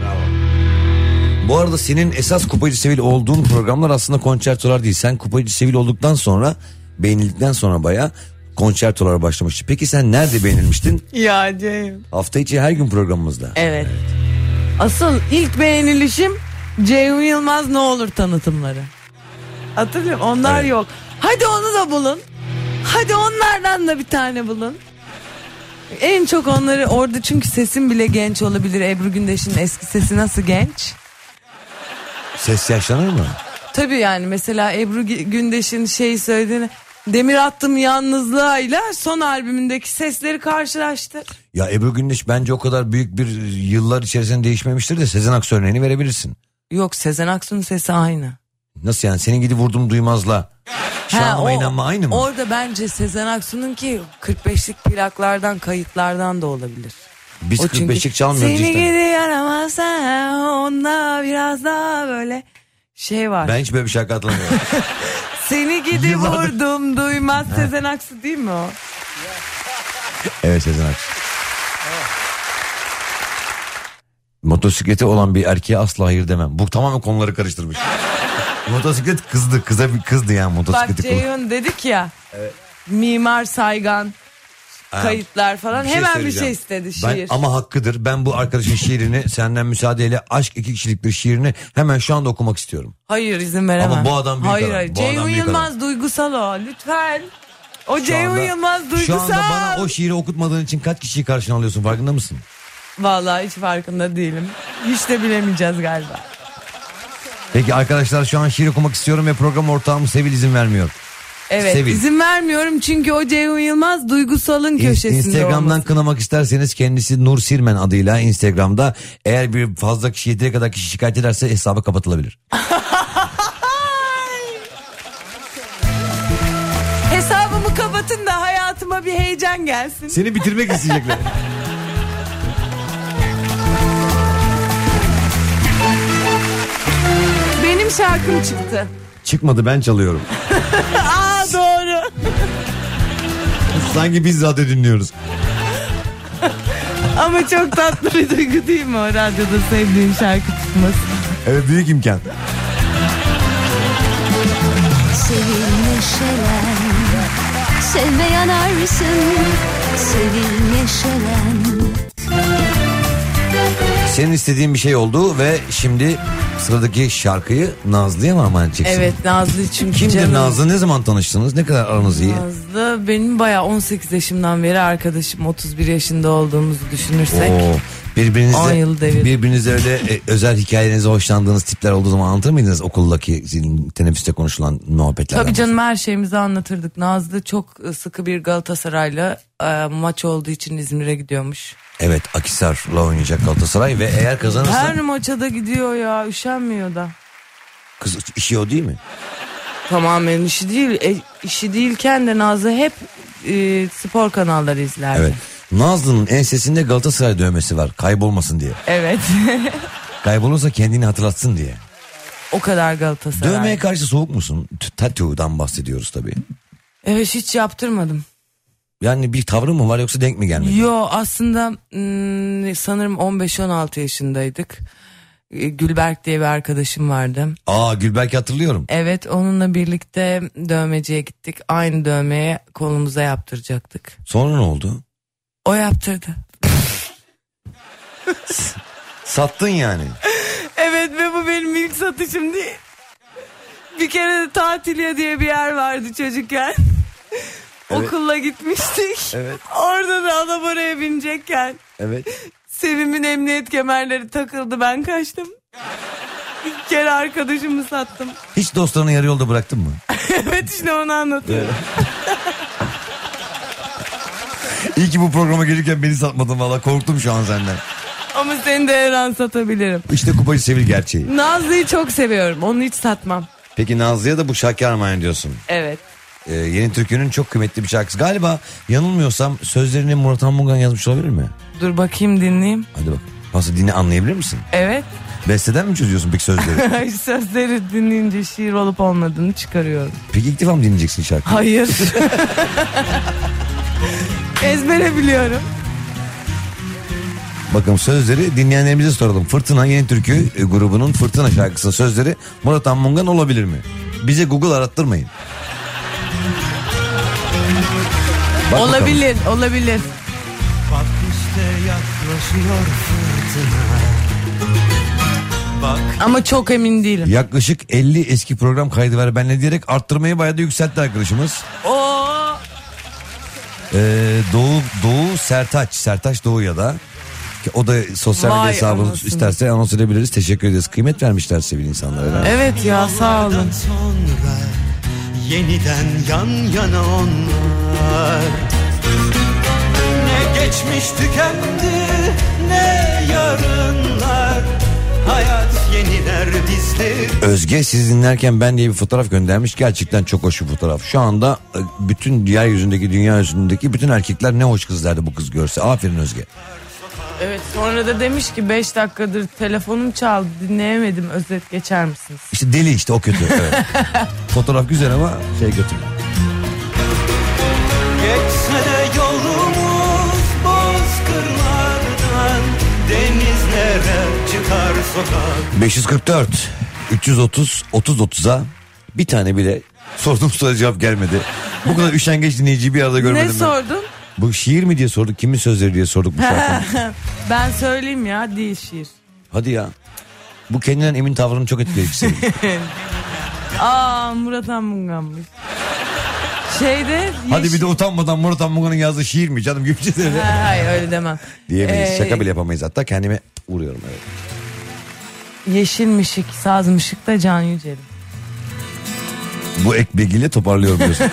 Bu arada senin esas Kupacı Sevil olduğun programlar aslında konçertolar değil. Sen Kupacı Sevil olduktan sonra, beğenildikten sonra bayağı konçertolara başlamıştı. Peki sen nerede beğenilmiştin? Ya Ceyhun. Hafta içi her gün programımızda. Evet. Asıl ilk beğenilişim Ceyhun Yılmaz Ne Olur tanıtımları. Hatırlıyor musun? Onlar Evet. yok. Hadi onu da bulun. Hadi onlardan da bir tane bulun. En çok onları orada, çünkü sesim bile genç olabilir. Ebru Gündeş'in eski sesi nasıl genç? Ses yaşlanır mı? Tabii yani mesela Ebru Gündeş'in söylediğini, demir attım yalnızlığıyla son albümündeki sesleri karşılaştı. Ya Ebru Gündeş bence o kadar büyük bir yıllar içerisinde değişmemiştir de Sezen Aksu örneğini verebilirsin. Yok, Sezen Aksu'nun sesi aynı. Nasıl yani, senin gidi vurdum duymazla şanlıma inanma aynı mı? Orada bence Sezen Aksu'nun ki 45'lik plaklardan, kayıtlardan da olabilir. Biz O çünkü 45'lik çalmıyoruz seni işte. gidi yaramazsa onda biraz daha böyle var. Ben hiç böyle bir şarkı hatırlamıyorum. Seni gidi Yıllardır. vurdum duymaz. Sezen Aksu değil mi o? Evet, Sezen Aksu. Motosikleti olan bir erkeğe asla hayır demem. Bu tamamen konuları karıştırmış. Motosiklet kızdı yani Bak motosikleti. Ceyhun dedik ya. Evet. Mimar Saygan kayıtlar falan, hemen bir söyleyeceğim. şey istedi, Ben, şiir. ama hakkıdır. Ben bu arkadaşın şiirini senden müsaadeyle, Aşk 2 kişiliktir şiirini hemen şu anda okumak istiyorum. Hayır, izin veremem. Ama bu adam büyük hayır, adam. hayır. Bu adam Ceyhun büyük Yılmaz duygusal o, lütfen. O Ceyhun Yılmaz Şu duygusal. anda bana o şiiri okutmadığın için kaç kişiyi karşına alıyorsun, farkında mısın? Vallahi hiç farkında değilim. Hiç de bilemeyeceğiz galiba. Peki arkadaşlar, şu an şiir okumak istiyorum ve program ortağım Sevil izin vermiyor. Evet, Sevil. izin vermiyorum çünkü o Ceyhun Yılmaz duygusalın köşesinde Instagram'dan olması. kınamak isterseniz kendisi Nur Sirmen adıyla Instagram'da, eğer bir fazla kişi, yeteri kadar kişi şikayet ederse hesabı kapatılabilir. Hesabımı kapatın da hayatıma bir heyecan gelsin. Seni bitirmek isteyecekler. Benim şarkım çıktı. Çıkmadı, ben çalıyorum. Aa, doğru. Sanki biz radyo dinliyoruz. Ama çok tatlı bir duygu değil mi o radyoda sevdiğin şarkı çıkması? Evet, büyük imkan. Sevil neşelen, sevme yanarsın. Sevil neşelen. Senin istediğin bir şey oldu ve şimdi sıradaki şarkıyı Nazlı'ya mı armağan edeceksin? Evet, Nazlı çünkü Kimdir canım. Nazlı? Ne zaman tanıştınız? Ne kadar aranız iyi? Nazlı benim bayağı 18 yaşımdan beri arkadaşım, 31 yaşında olduğumuzu düşünürsek. Oo, 10 yıl devir. birbirinize öyle özel hikayelerinize hoşlandığınız tipler olduğu zaman anlatır mıydınız okuldaki teneffüste konuşulan muhabbetlerden? Tabii canım, her şeyimizi anlatırdık. Nazlı çok sıkı bir Galatasaraylı, maç olduğu için İzmir'e gidiyormuş. Evet, Akhisar'la oynayacak Galatasaray ve eğer kazanırsa... Her maça da gidiyor ya, üşenmiyor da. Kız işi o değil mi? Tamamen işi değil. İşi değilken de Nazlı hep spor kanalları izlerdi. Evet. Nazlı'nın ensesinde Galatasaray dövmesi var, kaybolmasın diye. Evet. Kaybolursa kendini hatırlatsın diye. O kadar Galatasaray. Dövmeye karşı soğuk musun? Tattoo'dan bahsediyoruz tabii. Evet, hiç yaptırmadım. Yani bir tavrın mı var yoksa denk mi gelmedi? Yo, aslında sanırım 15-16 yaşındaydık. Gülberk diye bir arkadaşım vardı. Aa, Gülberk'i hatırlıyorum. Evet, onunla birlikte dövmeciye gittik. Aynı dövmeye kolumuza yaptıracaktık. Sonra ne oldu? O yaptırdı. Sattın yani. Evet, ve bu benim ilk satışım değil. Bir kere de Tatiliye diye bir yer vardı çocukken. Okulla gitmiştik. Evet. Orada da adam oraya binecekken Evet. Sevim'in emniyet kemerleri takıldı, ben kaçtım. İlk kere arkadaşımı sattım. Hiç dostlarını yarı yolda bıraktın mı? Evet, işte onu anlatıyorum. İyi ki bu programa gelirken beni satmadın valla, korktum şu an senden. Ama seni de her an satabilirim. İşte Kupacı Sevil gerçeği. Nazlı'yı çok seviyorum, onu hiç satmam. Peki Nazlı'ya da bu şarkı armağan ediyorsun. Evet. Yeni Türkü'nün çok kıymetli bir şarkısı. Galiba yanılmıyorsam sözlerini Murat Anmungan yazmış olabilir mi? Dur bakayım, dinleyeyim. Hadi bak. Nasıl, dinle, anlayabilir misin? Evet. Besteden mi çözüyorsun peki sözleri? Sözleri dinleyince şiir olup olmadığını çıkarıyorum. Peki ilk defa mı dinleyeceksin şarkıyı? Hayır. Ezbere biliyorum. Bakın sözleri dinleyenlerimize soralım. Fırtına Yeni Türkü grubunun Fırtına şarkısının sözleri Murat Anmungan olabilir mi? Bize Google arattırmayın. Bak Olabilir, olabilir. Bak işte yaklaşıyor fırtına. Bak Ama çok emin değilim. Yaklaşık 50 eski program kaydı var benle diyerek arttırmayı bayağı da yükseltti arkadaşımız. Oo. Doğu Sertaç Doğu ya da o da sosyal medya Vay hesabını anasını. isterse anons edebiliriz. Teşekkür ederiz. Kıymet vermişler sevgili insanlara. Evet ya, sağ olun. sonra yeniden yan yana onlar. Ne geçmiş tükendi, ne yarınlar. Hayat yeniler bizleri. Özge siz dinlerken ben diye bir fotoğraf göndermiş. Gerçekten çok hoş bir fotoğraf. Şu anda bütün dünya yüzündeki bütün erkekler ne hoş kız derdi bu kız görse. Aferin Özge. Evet, sonra da demiş ki 5 dakikadır telefonum çaldı, dinleyemedim, özet geçer misiniz? İşte deli, işte o kötü. Evet. Fotoğraf güzel ama kötü. Geçse de yolumuz bozkırlardan, denizlere çıkar sokak. 544 330 30-30'a bir tane bile sorduğum soruya cevap gelmedi. Bu kadar üşengeç dinleyiciyi bir arada görmedim Ne ben. sordun? Bu şiir mi diye sorduk, kimin sözleri diye sorduk bu şarkının. Ben söyleyeyim ya, değil şiir. Hadi ya. Bu kendinden emin tavrının çok etkileyici senin. Murat Anmungan'mış. Şeyde... Hadi bir de utanmadan Murat Anmungan'ın yazdığı şiir mi canım gibi bir şey söyle. Hayır, öyle demem. Diyemeyiz. Şaka bile yapamayız, hatta kendime vuruyorum. Evet. Yeşilmişik, sazmışık da Can Yücel'im. Bu ek bilgiyle toparlıyorum diyorsun.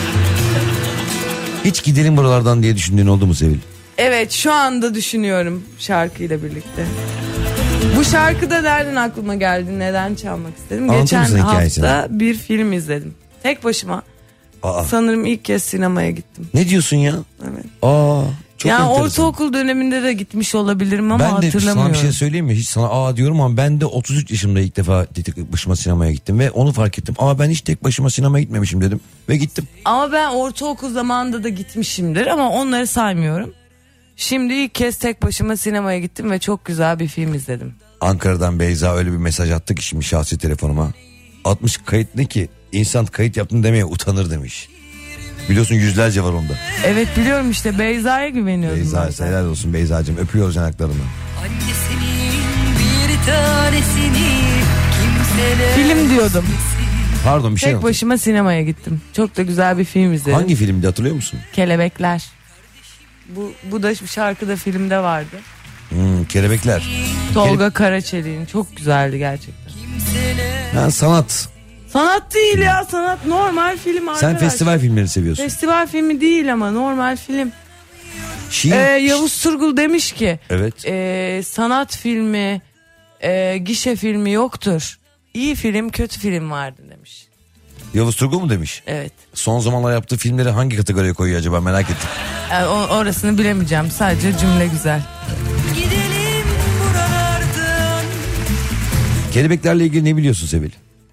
Hiç gidelim buralardan diye düşündüğün oldu mu Sevil? Evet, şu anda düşünüyorum şarkıyla birlikte. Bu şarkı da nereden aklıma geldi, neden çalmak istedim? Anlatır Geçen mısın hikayesini? hafta bir film izledim. Tek başıma. Aa. Sanırım ilk kez sinemaya gittim. Ne diyorsun ya? Evet. Çok yani enteresan. ortaokul döneminde de gitmiş olabilirim ama ben de hatırlamıyorum. sana bir şey söyleyeyim mi? Hiç sana diyorum ama ben de 33 yaşımda ilk defa tek başıma sinemaya gittim ve onu fark ettim. Ama ben hiç tek başıma sinemaya gitmemişim dedim ve gittim. Ama ben ortaokul zamanında da gitmişimdir ama onları saymıyorum. Şimdi ilk kez tek başıma sinemaya gittim ve çok güzel bir film izledim. Ankara'dan Beyza öyle bir mesaj attı ki şimdi şahsi telefonuma. 60 kayıt ne ki? İnsan kayıt yaptın demeye utanır demiş. Biliyorsun yüzlerce var onda. Evet biliyorum, işte Beyza'ya güveniyorum. Beyza ben. helal olsun Beyza'cığım, öpüyoruz yanaklarını. Annesinin bir tanesini kimseler... Film diyordum. Pardon bir şey Tek başıma sinemaya gittim. Çok da güzel bir film izledim. Hangi filmdi hatırlıyor musun? Kelebekler. Bu da şarkıda filmde vardı. Kelebekler. Tolga Karaçelik'in, çok güzeldi gerçekten. Ha, sanat. Sanat değil ya, sanat normal film arkadaş. Sen festival filmleri seviyorsun. Festival filmi değil ama normal film. Şiir. Yavuz Turgul demiş ki Evet. sanat filmi, gişe filmi yoktur. İyi film, kötü film vardı demiş. Yavuz Turgul mu demiş? Evet. Son zamanlar yaptığı filmleri hangi kategoriye koyuyor acaba, merak ettim. Yani orasını bilemeyeceğim. Sadece cümle güzel. Gidelim buralardan. Kelebeklerle ilgili ne biliyorsun Sevil?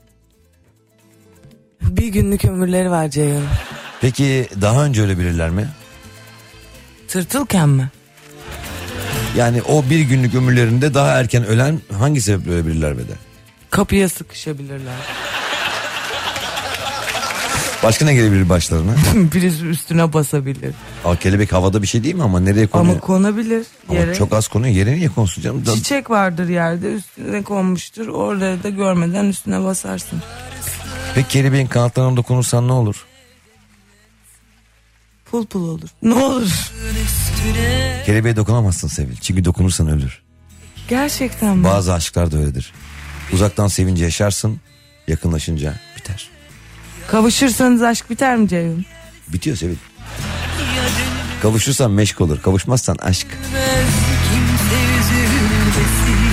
Bir günlük ömürleri var Ceyhun. Peki daha önce ölebilirler mi? Tırtılken mi? Yani o bir günlük ömürlerinde daha erken ölen hangi sebeple ölebilirler ve de? Kapıya sıkışabilirler. Başka ne gelebilir başlarına? Birisi üstüne basabilir. Kelebek havada bir şey değil mi ama nereye konuyor? Ama konabilir Ama yere. çok az konuyor. Yere niye konsun canım? Çiçek vardır yerde, üstüne konmuştur. Orada da görmeden üstüne basarsın. Peki kelebeğin kanatlarına dokunursan ne olur? pul pul olur. Ne olur. Kelebeğe dokunamazsın Sevil. Çünkü dokunursan ölür. Gerçekten mi? Bazı aşklar da öyledir. Uzaktan sevince yaşarsın, yakınlaşınca biter. Kavuşursanız aşk biter mi Ceyhun? Bitiyor Sevil. Kavuşursan meşk olur, kavuşmazsan aşk. Kimse üzülmesin,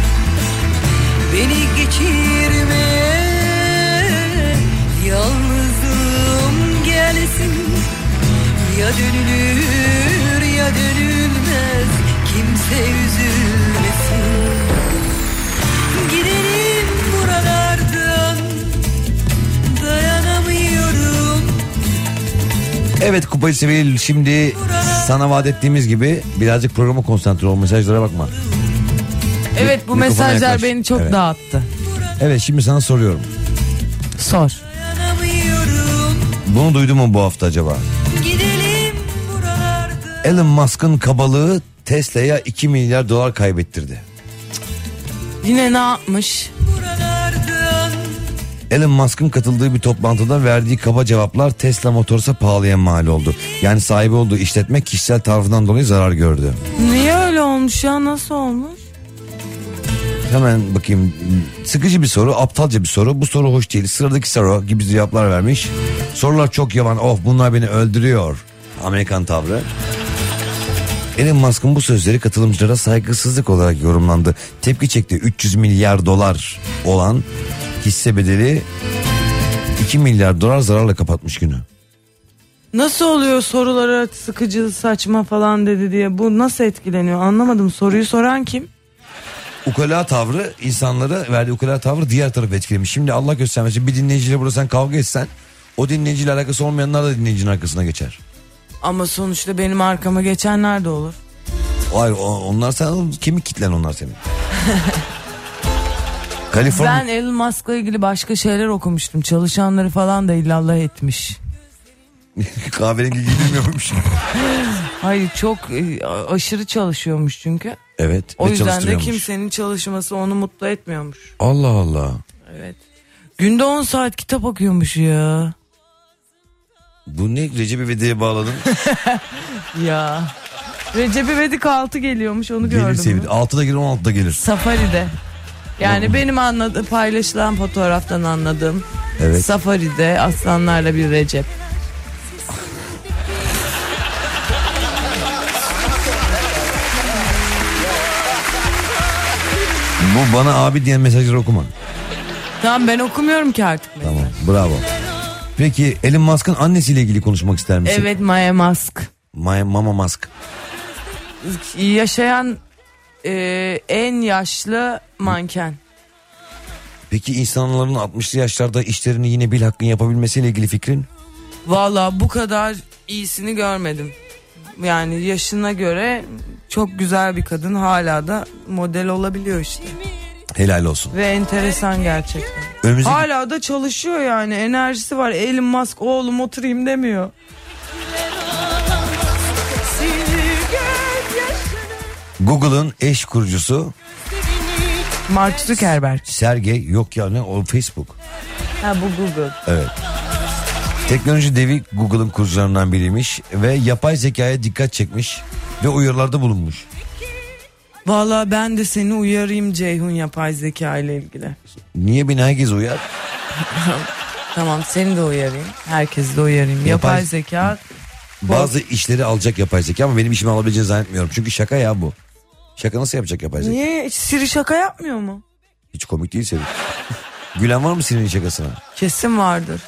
beni geçirmeye yalnızlığım gelsin. Ya dönülür ya dönülmez, kimse üzülmesin. Gidelim buralardan, dayanamıyorum. Evet Kupayı Sevil, şimdi sana vaat ettiğimiz gibi birazcık programa konsantre ol, mesajlara bakma. Evet, bu Mikrofona mesajlar yaklaş. beni çok Evet. dağıttı. Evet, şimdi sana soruyorum. Sor. Dayanamıyorum. Bunu duydun mu bu hafta acaba? Gidelim buralardan. Elon Musk'ın kabalığı Tesla'ya 2 milyar dolar kaybettirdi. Yine ne yapmış? Buralardan Elon Musk'ın katıldığı bir toplantıda verdiği kaba cevaplar Tesla Motors'a pahalıya mal oldu. Yani sahibi olduğu işletme kişisel tavrından dolayı zarar gördü. Niye öyle olmuş ya? Nasıl olmuş? Hemen bakayım, sıkıcı bir soru, aptalca bir soru. Bu soru hoş değil, sıradaki soru gibi cevaplar vermiş. Sorular çok yavan, of bunlar beni öldürüyor. Amerikan tavrı. Elon Musk'ın bu sözleri katılımcılara saygısızlık olarak yorumlandı. Tepki çekti. 300 milyar dolar olan hisse bedeli 2 milyar dolar zararla kapatmış günü. Nasıl oluyor sorulara sıkıcı, saçma falan dedi diye? Bu nasıl etkileniyor? Anlamadım. Soruyu soran kim? Ukala tavrı, insanları verdiği ukala tavrı diğer tarafı etkilemiş. Şimdi Allah göstermesin, bir dinleyiciyle burada sen kavga etsen, o dinleyiciyle alakası olmayanlar da dinleyicinin arkasına geçer. Ama sonuçta benim arkama geçenler de olur. Hayır, onlar sen, kemik kitlen onlar senin. Kaliforniya... Ben Elon Musk'la ilgili başka şeyler okumuştum. Çalışanları falan da illallah etmiş. Kahverengi giydirmiyormuş. Hayır, çok aşırı çalışıyormuş çünkü. Evet. O ve yüzden de çalıştırıyormuş. kimsenin çalışması onu mutlu etmiyormuş. Allah Allah. Evet. Günde 10 saat kitap okuyormuş ya. Bu ne, Recep İvedik'e bağladın? Ya. Recep İvedik 6 geliyormuş, onu Gelir gördüm. sevdi. 6'da gelir, 16'da gelir. Safari'de. Yani benim paylaşılan fotoğraftan anladığım. Evet. Safari'de aslanlarla bir Recep. Bu bana abi diyen mesajları okuma. Tamam, ben okumuyorum ki artık mesela. Tamam, bravo. Peki Elon Musk'ın annesiyle ilgili konuşmak ister misin? Evet, Maya Musk. Mama Musk. Yaşayan en yaşlı manken. Peki insanların 60'lı yaşlarda işlerini yine bilhakkın yapabilmesiyle ilgili fikrin? Valla bu kadar iyisini görmedim. Yani yaşına göre çok güzel bir kadın, hala da model olabiliyor işte. Helal olsun. Ve enteresan gerçekten. Önümüzdeki... Hala da çalışıyor yani, enerjisi var. Elon Musk oğlum oturayım demiyor. Google'ın eş kurucusu Mark Zuckerberg. Sergey, yok ya ne o, Facebook. Ha, bu Google. Evet. Teknoloji devi Google'ın kurucularından biriymiş ve yapay zekaya dikkat çekmiş ve uyarılarda bulunmuş. Valla ben de seni uyarayım Ceyhun, yapay zeka ile ilgili. Niye beni herkes uyar? Tamam, seni de uyarayım. Herkesi de uyarayım. Yapay zeka. Bazı işleri alacak yapay zeka ama benim işimi alabileceğini zannetmiyorum. Çünkü şaka ya bu. Şaka nasıl yapacak yapay zeka? Niye? Siri şaka yapmıyor mu? Hiç komik değil senin. Gülen var mı Siri'nin şakasına? Kesin vardır.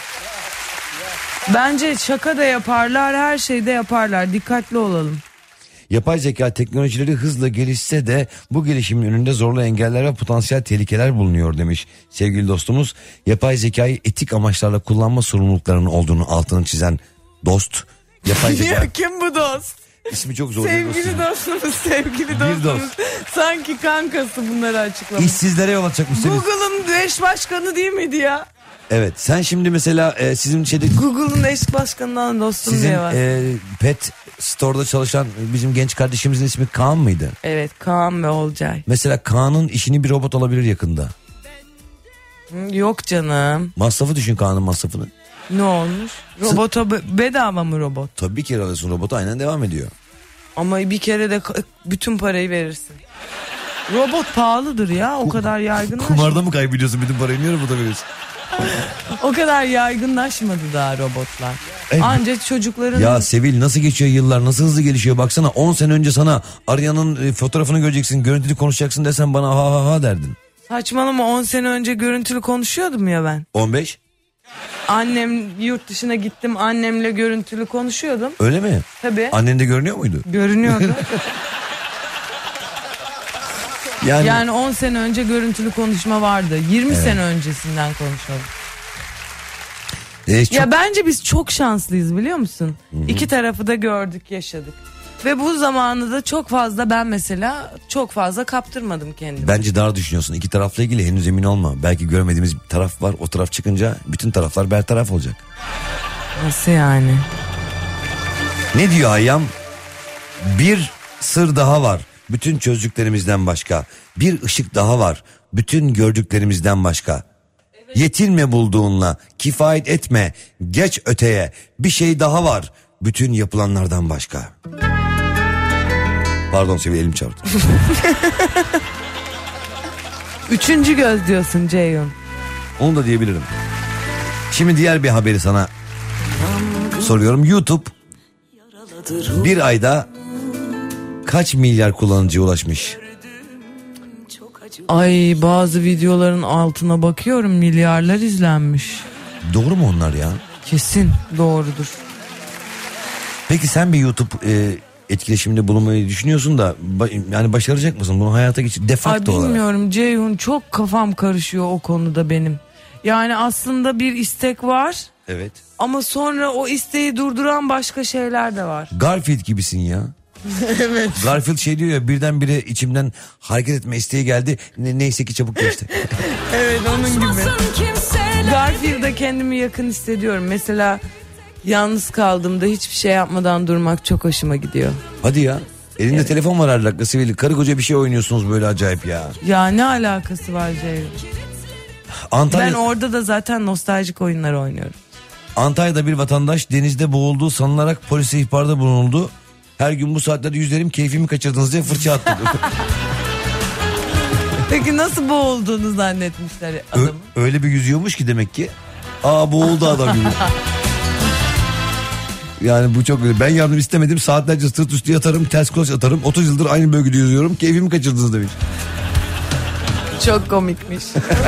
Bence şaka da yaparlar, her şeyde yaparlar. Dikkatli olalım. Yapay zeka teknolojileri hızla gelişse de bu gelişimin önünde zorlu engeller ve potansiyel tehlikeler bulunuyor demiş sevgili dostumuz. Yapay zekayı etik amaçlarla kullanma sorumluluklarının olduğunu altını çizen dost. Yapay zeka. Kim bu dost? İsmi çok zor. Sevgili dostumuz, sevgili dostumuz. dost. Sanki kankası bunları açıklamış. İşsizlere yol açacakmış. Google'ın eş başkanı değil miydi ya? Evet, sen şimdi mesela sizin şeyde... Google'ın eş başkanından dostum Sizin diye var. pet store'da çalışan bizim genç kardeşimizin ismi Kaan mıydı? Evet, Kaan ve Olcay. Mesela Kaan'ın işini bir robot alabilir yakında. Yok canım. Masrafı düşün, Kaan'ın masrafını. Ne olmuş? Robota bedava mı robot? Tabii ki alıyorsun robotu, aynen devam ediyor. Ama bir kere de bütün parayı verirsin. Robot pahalıdır ya, o kadar yaygınlaşmadı. Kumarda mı kaybediyorsun bütün parayı, niye robota veriyorsun? O kadar yaygınlaşmadı daha robotlar. Ancak çocukların... Ya Sevil, nasıl geçiyor yıllar, nasıl hızlı gelişiyor, baksana 10 sene önce sana arayanın fotoğrafını göreceksin, görüntülü konuşacaksın desen bana ha ha ha derdin. Saçmalama, 10 sene önce görüntülü konuşuyordum ya ben. 15? Annem, yurt dışına gittim, annemle görüntülü konuşuyordum. Öyle mi? Tabii. Annen de görünüyor muydu? Görünüyordu. Yani 10 sene önce görüntülü konuşma vardı. 20 sene öncesinden konuşalım. çok... Ya bence biz çok şanslıyız, biliyor musun? İki tarafı da gördük, yaşadık. Ve bu zamanı da çok fazla, ben mesela çok fazla kaptırmadım kendimi. Bence dar düşünüyorsun. İki tarafla ilgili henüz emin olma. Belki görmediğimiz bir taraf var. O taraf çıkınca bütün taraflar bertaraf olacak. Nasıl yani? Ne diyor Hayyam? Bir sır daha var. Bütün çözdüklerimizden başka. Bir ışık daha var. Bütün gördüklerimizden başka. Yetinme bulduğunla. Kifayet etme. Geç öteye. Bir şey daha var. Bütün yapılanlardan başka. Pardon Sevil, elim çarptı. Üçüncü göz diyorsun Ceyhun. Onu da diyebilirim. Şimdi diğer bir haberi sana soruyorum. YouTube bir ayda kaç milyar kullanıcıya ulaşmış? Ay, bazı videoların altına bakıyorum, milyarlar izlenmiş. Doğru mu onlar ya? Kesin doğrudur. Peki sen bir YouTube etkileşiminde bulunmayı düşünüyorsun da yani başaracak mısın? Bunu hayata geçir de facto olarak. Bilmiyorum Ceyhun, çok kafam karışıyor o konuda benim. Yani aslında bir istek var. Evet. Ama sonra o isteği durduran başka şeyler de var. Garfield gibisin ya. Evet. Garfield şey diyor ya, birdenbire içimden hareket etme isteği geldi. Neyse ki çabuk geçti. Evet, onun gibi. Garfield'a kendimi yakın hissediyorum. Mesela yalnız kaldığımda hiçbir şey yapmadan durmak çok hoşuma gidiyor. Hadi ya. Elinde telefon var her dakika Sevil. Karı koca bir şey oynuyorsunuz böyle acayip ya. Ya ne alakası var Ceyhun? Ben orada da zaten nostaljik oyunlar oynuyorum. Antalya'da bir vatandaş denizde boğulduğu sanılarak polise ihbarda bulunuldu. Her gün bu saatlerde yüzlerim, keyfimi kaçırdınız diye fırça attı. Peki nasıl boğulduğunu zannetmişler adamı? Öyle bir yüzüyormuş ki demek ki. Boğuldu adam gibi. Yani bu çok öyle. Ben yardım istemedim, saatlerce sırt üstü yatarım, ters kulaç atarım. 30 yıldır aynı bölgede yüzüyorum, keyfimi kaçırdınız demiş. Çok komikmiş.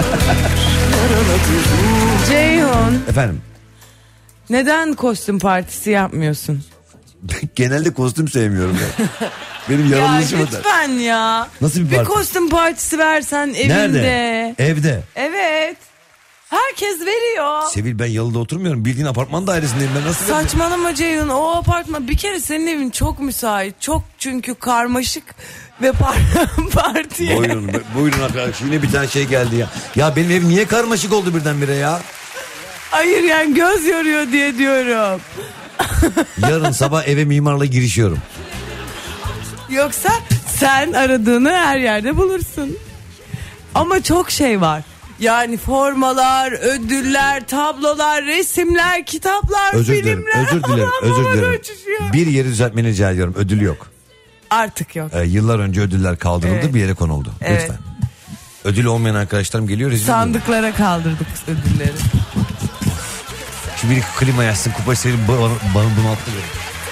Ceyhun. Efendim? Neden kostüm partisi yapmıyorsun? Genelde kostüm sevmiyorum ya. Benim yaratılışım da. Lütfen ya. Nasıl bir Bir parti? kostüm partisi versen evinde. Nerede? Evde. Evet. Herkes veriyor. Sevil, ben yalıda oturmuyorum. Bildiğin apartman dairesindeyim ben. Nasıl vereceğim? Saçmalama Ceyhun, o apartman bir kere senin evin çok müsait. Çok, çünkü karmaşık ve partiye. Buyurun arkadaş, yine bir tane şey geldi ya. Ya benim evim niye karmaşık oldu birdenbire ya? Hayır, yani göz yoruyor diye diyorum. Yarın sabah eve mimarla girişiyorum. Yoksa sen aradığını her yerde bulursun. Ama çok şey var. Yani formalar, ödüller, tablolar, resimler, kitaplar, filmler. Özür dilerim. Bir yeri düzeltmeni rica ediyorum. Ödül yok. Artık yok. Yıllar önce ödüller kaldırıldı, Evet. bir yere konuldu. Evet. Lütfen. Ödül olmayan arkadaşlarım geliyor. Sandıklara kaldırdık ödülleri. Şimdi bir klima yazsın, kupayı sevip bunalttı beni.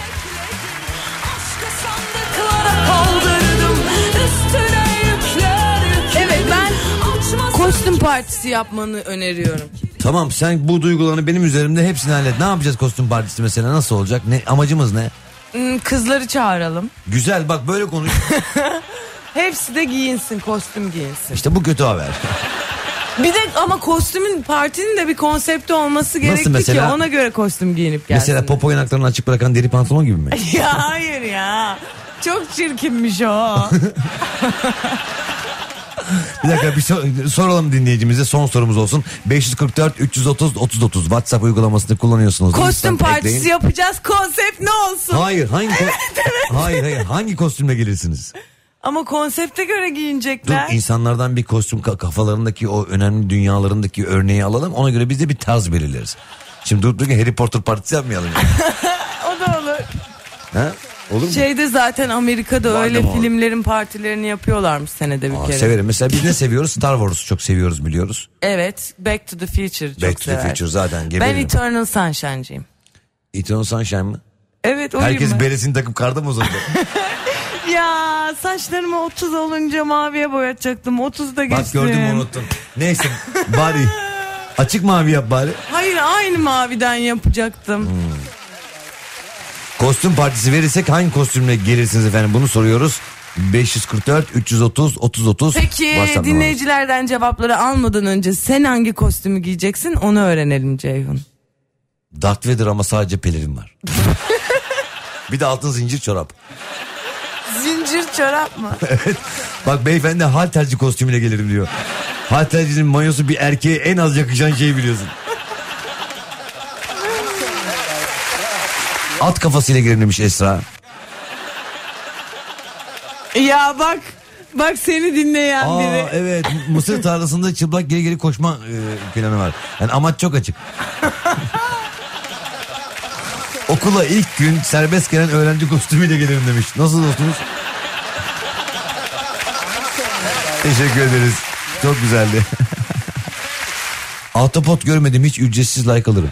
Evet, ben kostüm partisi yapmanı öneriyorum. Tamam, sen bu duygularını benim üzerimde hepsini hallet. Ne yapacağız kostüm partisi mesela, nasıl olacak? Amacımız ne? Kızları çağıralım. Güzel, bak böyle konuş. Hepsi de giyinsin, kostüm giyinsin. İşte bu kötü haber. Bir de ama kostümün, partinin de bir konsepti olması gerekti mesela? ki ona göre kostüm giyinip gelsin. Mesela popo yanaklarını açık bırakan deri pantolon gibi mi? Ya hayır ya. Çok çirkinmiş o. Bir dakika, soralım dinleyicimize, son sorumuz olsun. 544 330 3030 WhatsApp uygulamasını kullanıyorsunuz. Kostüm Lütfen partisi ekleyin. yapacağız, konsept ne olsun? Hayır, hayır. Hangi kostümle gelirsiniz? Ama konsepte göre Dur, giyinecekler. insanlardan bir kostüm kafalarındaki o önemli dünyalarındaki örneği alalım. Ona göre biz de bir tarz belirleriz. Şimdi durup dururken Harry Potter partisi yapmayalım. Yani. O da olur. Ha? Olur mu? Şeyde zaten Amerika'da Var öyle mı o? filmlerin partilerini yapıyorlarmış senede bir kere. Severim. Mesela biz ne seviyoruz? Star Wars'u çok seviyoruz biliyoruz. Evet, Back to the Future çok Back to the sever. Future zaten Ben geberirim. Eternal Sunshine'cıyım. Eternal Sunshine mı? Evet, oyum Herkes ben. beresini takıp karda mı uzanacak? Ya saçlarımı 30 olunca maviye boyatacaktım. 30'da geçtim. Bak gördüm, unuttum. Neyse bari açık mavi yap bari. Hayır, aynı maviden yapacaktım. Kostüm partisi verirsek hangi kostümle gelirsiniz efendim, bunu soruyoruz. 544 330 30 30. Peki dinleyicilerden cevapları almadan önce sen hangi kostümü giyeceksin onu öğrenelim Ceyhun. Darth Vader ama sadece pelerin var. Bir de altın zincir çorap. Zincir çorap mı? Evet. Bak beyefendi halterci kostümüyle gelirim diyor. Haltercinin mayosu bir erkeğe en az yakışan şey biliyorsun. At kafasıyla gelirim demiş Esra. Ya bak seni dinleyen biri. Evet, mısır tarlasında çıplak geri geri koşma planı var. Yani amaç çok açık. Okula ilk gün serbest gelen öğrenci kostümüyle gelirim demiş. Nasıl dostumuz? Teşekkür ederiz. Çok güzeldi. Ahtapot görmedim, hiç ücretsiz like alırım.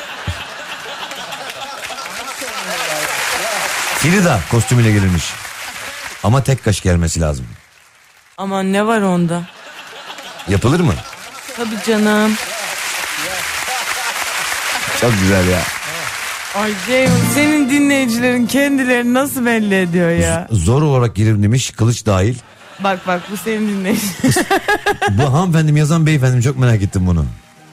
Frida kostümüyle gelirmiş. Ama tek kaş gelmesi lazım. Aman ne var onda? Yapılır mı? Tabii canım. Çok güzel ya. Ay Ceyhun, senin dinleyicilerin kendilerini nasıl belli ediyor ya? Zor olarak gelirim demiş, kılıç dahil. Bak bu senin dinleyicilerin. Bu hanımefendim yazan beyefendim, çok merak ettim bunu.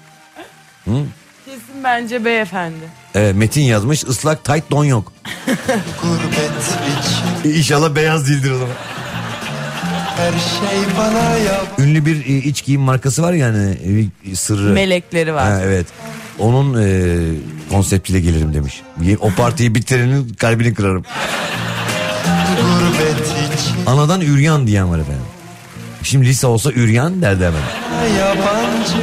Kesin bence beyefendi. Evet, Metin yazmış, ıslak tight don yok. Gurbet için İnşallah beyaz değildir o zaman. her şey bana yap. Ünlü bir iç giyim markası var yani, sırrı. Melekleri var. Ha, evet. Onun konseptiyle gelirim demiş. O partiyi bitirenin kalbini kırarım. Gurbet için Anadan üryan diyen var efendim. Şimdi lise olsa üryan derdi hemen. yabancı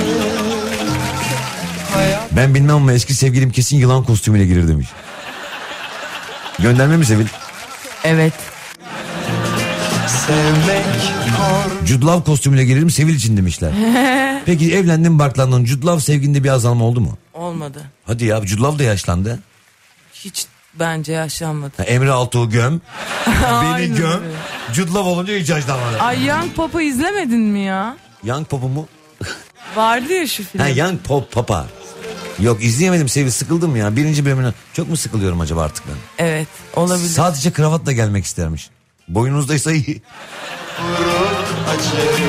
hayat Ben bilmem ama eski sevgilim kesin yılan kostümüyle gelir demiş. Gönderme mi Sevil? Evet. sevmek kor. Jude Law kostümüyle gelirim Sevil için demişler. Peki evlendin barklandın, Jude Law sevginde bir azalma oldu mu? Olmadı. Hadi ya, Jude Law da yaşlandı. Hiç bence yaşlanmadı. Ha, Emre Altuğ göm. Beni Aynen göm. öyle. Jude Law olunca hiç yaşlanmadı. Ay Young Pop'u izlemedin mi ya? Young Pop'u mu? Vardı ya şu film. Ha, Young Pop Papa. Yok, izleyemedim Sevil, sıkıldım ya. Birinci bölümüne çok mu sıkılıyorum acaba artık ben? Evet, olabilir. Sadece kravatla gelmek istermiş. Boyunuzdaysa iyi. Acı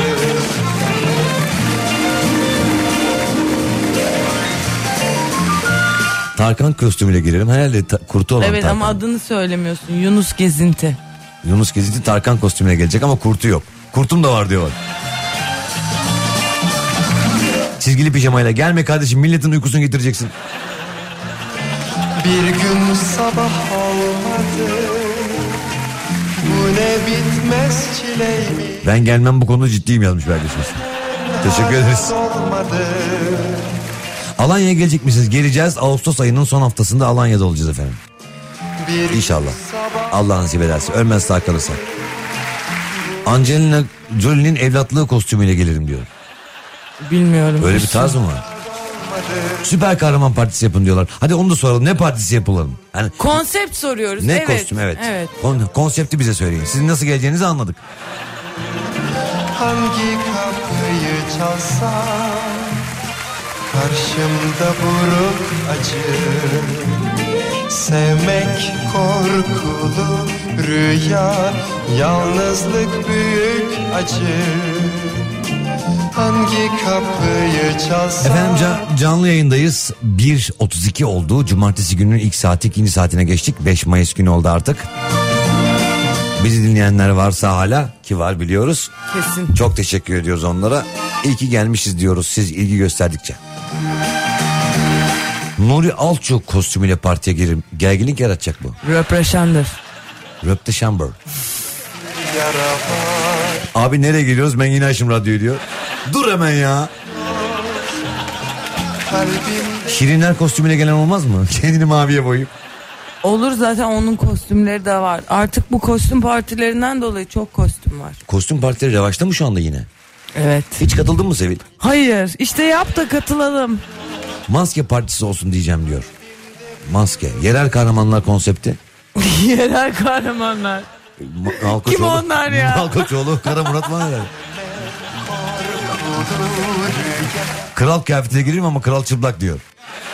Tarkan kostümüyle gelirim. Herhalde kurtu olan Evet Tarkan. ama adını söylemiyorsun. Yunus Gezinti. Yunus Gezinti Tarkan kostümüyle gelecek ama kurtu yok. Kurtum da var diyorlar. Çizgili pijamayla gelme kardeşim, milletin uykusunu getireceksin. bir gün sabah olmadı. Bu ne bitmez çileymiş. Ben gelmem, bu konuda ciddiyim yazmış bir arkadaşımız. Teşekkür ederiz. Olmadı. Alanya'ya gelecek misiniz? Geleceğiz. Ağustos ayının son haftasında Alanya'da olacağız efendim. Bir İnşallah. sabah Allah nasip ederse. Ölmez sağ kalırsa. Angelina Jolie'nin evlatlığı kostümüyle gelirim diyor. Bilmiyorum. Öyle bir tarz mı var? Süper kahraman partisi yapın diyorlar. Hadi onu da soralım. Ne partisi yapalım? Hani Konsept soruyoruz. ne evet. kostüm? Evet. Evet. Konsepti bize söyleyin. Sizin nasıl geleceğinizi anladık. hangi kapıyı çalsam karşımda buruk acı. Sevmek korkulu rüya, yalnızlık büyük acı. Hangi kapıyı çalsam. Efendim canlı yayındayız. 1.32 oldu. Cumartesi gününün ilk saati, ikinci saatine geçtik. 5 Mayıs günü oldu artık. Bizi dinleyenler varsa hala, ki var biliyoruz. Kesin. Çok teşekkür ediyoruz onlara. İyi ki gelmişiz diyoruz siz ilgi gösterdikçe. Nuri Alço kostümüyle partiye gelirim. Gerginlik yaratacak bu. Röpreşandır. Röp de Chamber. yara var. Abi nereye geliyoruz? Ben yine açım radyoyu diyor. Dur hemen ya. Kalbimde Şirinler kostümüne gelen olmaz mı? Kendini maviye boyayıp. Olur, zaten onun kostümleri de var. Artık bu kostüm partilerinden dolayı çok kostüm var. Kostüm partileri revaçta mı şu anda yine? Evet. Hiç katıldın mı Sevil? Hayır, işte yap da katılalım. Maske partisi olsun diyeceğim diyor. Maske. Yerel kahramanlar konsepti. Yerel kahramanlar. Malkoçoğlu. Kim onlar ya? Malkoçoğlu, Kara Murat var herhalde. Kral kıyafetine gireyim ama kral çıplak diyor.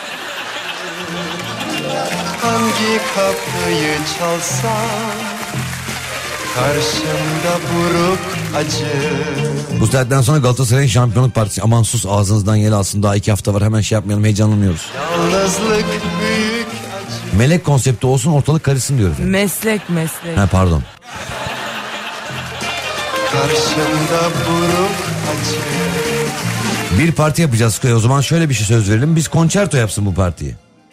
hangi kapıyı çalsam karşımda buruk acı. Bu saatten sonra Galatasaray'ın şampiyonluk partisi. Aman sus, ağzınızdan yel alsın, daha 2 hafta var, hemen şey yapmayalım, heyecanlanıyoruz. Yalnızlık büyük acı. Melek konsepti olsun, ortalık karışsın diyoruz. Yani. Meslek. Ha pardon. Karşımda buruk acı. Bir parti yapacağız. O zaman şöyle bir şey söz verelim. Biz konçerto yapsın bu partiyi.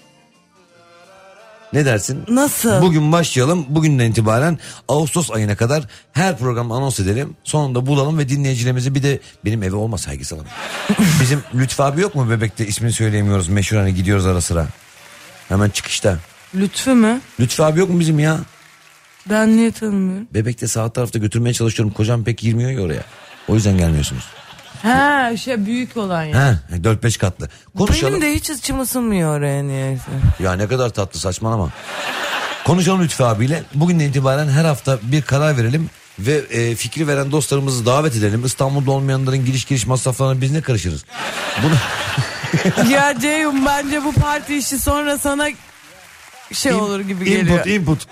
Ne dersin? Nasıl? Bugün başlayalım. Bugünden itibaren Ağustos ayına kadar her program anons edelim. Sonunda bulalım ve dinleyicilerimizi, bir de benim eve olma saygısı alalım. Bizim Lütfü abi yok mu Bebek'te, ismini söyleyemiyoruz. Meşhur, hani gidiyoruz ara sıra. Hemen çıkışta. Lütfü mü? Lütfü abi yok mu bizim ya? Ben niye tanımıyorum? Bebek'te sağ tarafta götürmeye çalışıyorum. Kocam pek girmiyor ya oraya. O yüzden gelmiyorsunuz. Ha, büyük olan ya. Ha, 4-5 katlı. Konuşalım. Benim de hiç içim ısınmıyor oraya niyeyse. Ya ne kadar tatlı, saçmalama. Konuşalım Lütfü abiyle. Bugünden itibaren her hafta bir karar verelim ve fikri veren dostlarımızı davet edelim. İstanbul'da olmayanların giriş masraflarına biz ne karışırız? Bunu Ya Ceyhun, bence bu parti işi sonra sana olur gibi geliyor. input.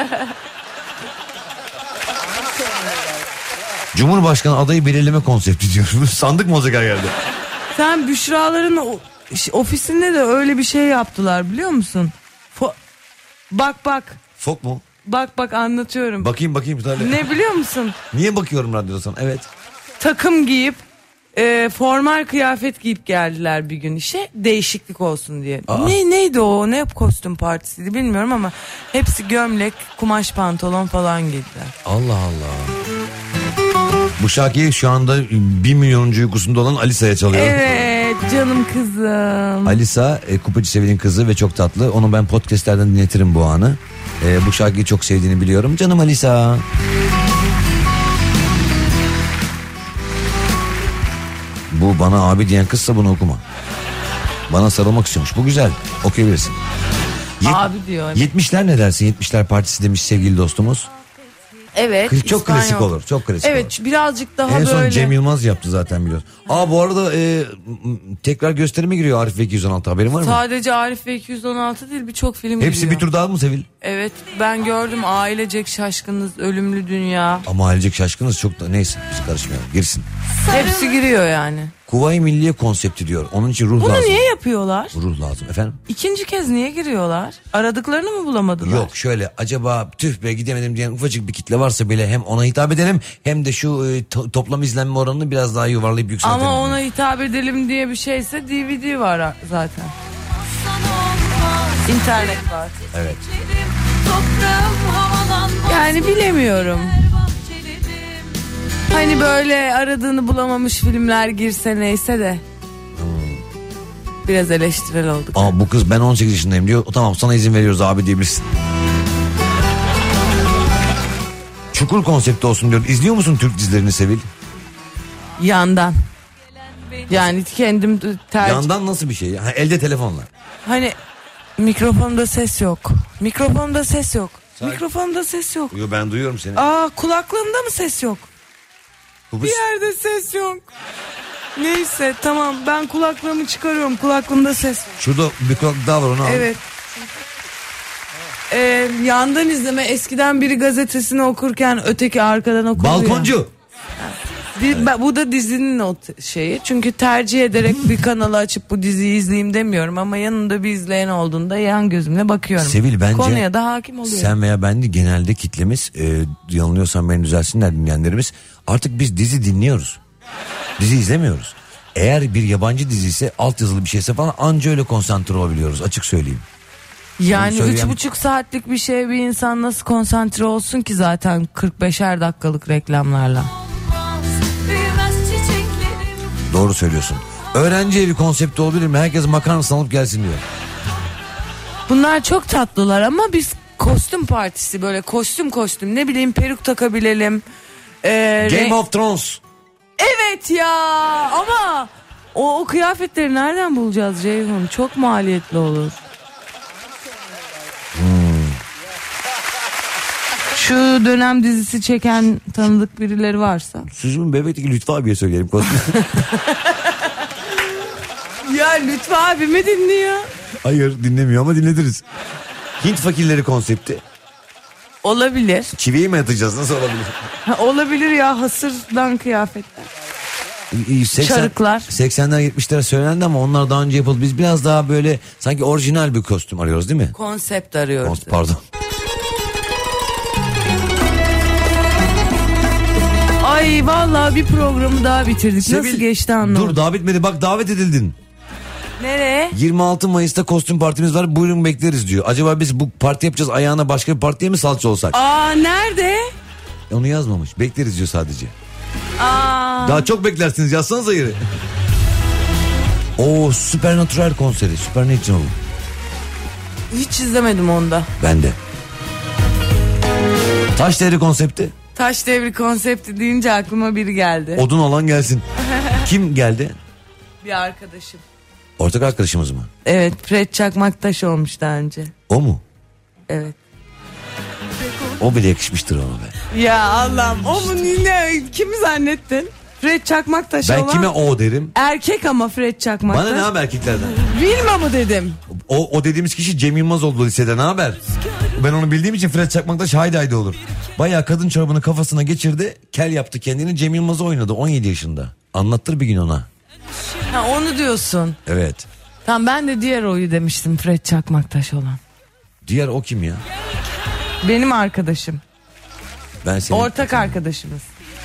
Cumhurbaşkanı adayı belirleme konsepti diyor. Sandık mı olacak her yerde? Sen Büşraların ofisinde de öyle bir şey yaptılar, biliyor musun? Bak. Fok mu? Bak anlatıyorum. Bakayım. Ne biliyor musun? Niye bakıyorum radyoda sana? Evet. Takım giyip formal kıyafet giyip geldiler bir gün işe, değişiklik olsun diye. Neydi o? Ne kostüm partisiydi bilmiyorum ama hepsi gömlek, kumaş pantolon falan giydiler. Allah Allah. Bu şarkıyı şu anda 1 milyonuncu uykusunda olan Alisa'ya çalıyor. Evet canım kızım. Alisa Kupacı Sevil'in kızı ve çok tatlı. Onu ben podcastlerden dinletirim bu anı. Bu şarkıyı çok sevdiğini biliyorum. Canım Alisa. Bu bana abi diyen kızsa bunu okuma. Bana sarılmak istiyormuş. Bu güzel. Okuyabilirsin. Abi diyor. 70'ler ne dersin? 70'ler partisi demiş sevgili dostumuz. Evet. Çok İspanyol. klasik olur. Çok klasik olur. Evet, birazcık daha en son böyle. Cem Yılmaz yaptı zaten, biliyorsun. Bu arada tekrar gösterime giriyor Arif ve 216, haberin var mı? Sadece Arif ve 216 değil, birçok film Hepsi giriyor. bir tur daha mı Sevil? Evet, ben gördüm. Ailecek Şaşkınız, Ölümlü Dünya. Ama ailecek şaşkınız çok da, neyse biz karışmayalım, girsin. Hepsi giriyor yani. Kuvayi Milliye konsepti diyor. Onun için ruh Bunu lazım. niye yapıyorlar? Ruh lazım efendim. İkinci kez niye giriyorlar? Aradıklarını mı bulamadılar? Yok şöyle, acaba tüh be gidemedim diyen ufacık bir kitle varsa bile hem ona hitap edelim hem de şu toplam izlenme oranını biraz daha yuvarlayıp yükseltelim. Ama ona hitap edelim diye bir şeyse DVD var zaten. İnternet var. Evet. Yani bilemiyorum. Hani böyle aradığını bulamamış filmler girse neyse de. Biraz eleştirel olduk. Bu kız ben 18 yaşındayım diyor. Tamam sana izin veriyoruz abi diyebilirsin. Çukur konsepti olsun diyor. İzliyor musun Türk dizilerini Sevil? Yandan. Yani kendim tercih. Yandan nasıl bir şey? Elde telefonla. Hani mikrofonda ses yok. Mikrofonda ses yok. Sakin. Mikrofonda ses yok. Yo, ben duyuyorum seni. Kulaklığında mı ses yok? Bir yerde ses yok. Neyse tamam, ben kulaklığımı çıkarıyorum. Kulaklığımda ses yok. Şurada bir kulaklık daha var, onu al. Evet. Yandan izleme, eskiden biri gazetesini okurken öteki arkadan okuyor. Balkoncu. Bu da dizinin o şeyi. Çünkü tercih ederek bir kanalı açıp bu diziyi izleyeyim demiyorum. Ama yanında bir izleyen olduğunda yan gözümle bakıyorum. Sevil, bence konuya da hakim oluyorum. Sen veya ben de genelde kitlemiz, yanılıyorsam beni düzelsinler dinleyenlerimiz, artık biz dizi dinliyoruz. Dizi izlemiyoruz. Eğer bir yabancı dizi ise, altyazılı bir şeyse falan, anca öyle konsantre olabiliyoruz, açık söyleyeyim. Yani Bunu söyleyen- 3,5 saatlik bir şeye bir insan nasıl konsantre olsun ki zaten 45'er dakikalık reklamlarla. Büyümez çiçeklerim. Doğru söylüyorsun. Öğrenci evi konsepti olabilir mi? Herkes makarnasını alıp gelsin diyor. Bunlar çok tatlılar ama biz kostüm partisi, böyle kostüm ne bileyim, peruk takabilelim. Game of Thrones. Evet ya, ama o kıyafetleri nereden bulacağız Ceyhun? Çok maliyetli olur. Şu dönem dizisi çeken tanıdık birileri varsa. Sözümün bebekteki Lütfü abiye söyleyelim kostüm. Ya Lütfü abi mi dinliyor? Hayır, dinlemiyor ama dinletiriz. Hint fakirleri konsepti. Olabilir. Çiviyi mi atacağız? Nasıl olabilir? Olabilir ya, hasırdan kıyafetler. Şarıklar. 80'ler 70'ler söylendi ama onlar daha önce yapıldı. Biz biraz daha böyle sanki orijinal bir kostüm arıyoruz değil mi? Konsept arıyoruz. Pardon. Ay vallahi bir programı daha bitirdik. Nasıl Sevil, geçti anlamadım. Dur, daha bitmedi, bak davet edildin. Nereye? 26 Mayıs'ta kostüm partimiz var, buyurun bekleriz diyor. Acaba biz bu parti yapacağız, ayağına başka bir partiye mi salça olsak? Aa, nerede? Onu yazmamış, bekleriz diyor sadece. Aa. Daha çok beklersiniz, yazsanıza yeri. Oo, Supernatural konseri, Supernatural. Hiç izlemedim onda. Ben de. Taş devri konsepti. Taş devri konsepti deyince aklıma biri geldi. Odun olan gelsin. Kim geldi? Bir arkadaşım. Ortak arkadaşımız mı? Evet, Fred Çakmaktaş olmuş daha önce. O mu? Evet. O bile yakışmıştır ona be. Ya Allah'ım, o mu ne? Kimi zannettin? Fred Çakmaktaş Ben olan. kime o derim? Erkek ama Fred Çakmaktaş. Bana ne haber erkeklerden? Vilma mı dedim? O dediğimiz kişi Cem Yılmaz oldu lisede, ne haber? Ben onu bildiğim için Fred Çakmaktaş haydi haydi olur. Bayağı kadın çorabını kafasına geçirdi, kel yaptı kendini, Cem Yılmaz'ı oynadı 17 yaşında. Anlattır bir gün ona. Ha, onu diyorsun. Evet. Tamam, ben de diğer oyu demiştim, Fred Çakmaktaş olan. Diğer o kim ya? Benim arkadaşım. Ben senin... Ortak arkadaşımız.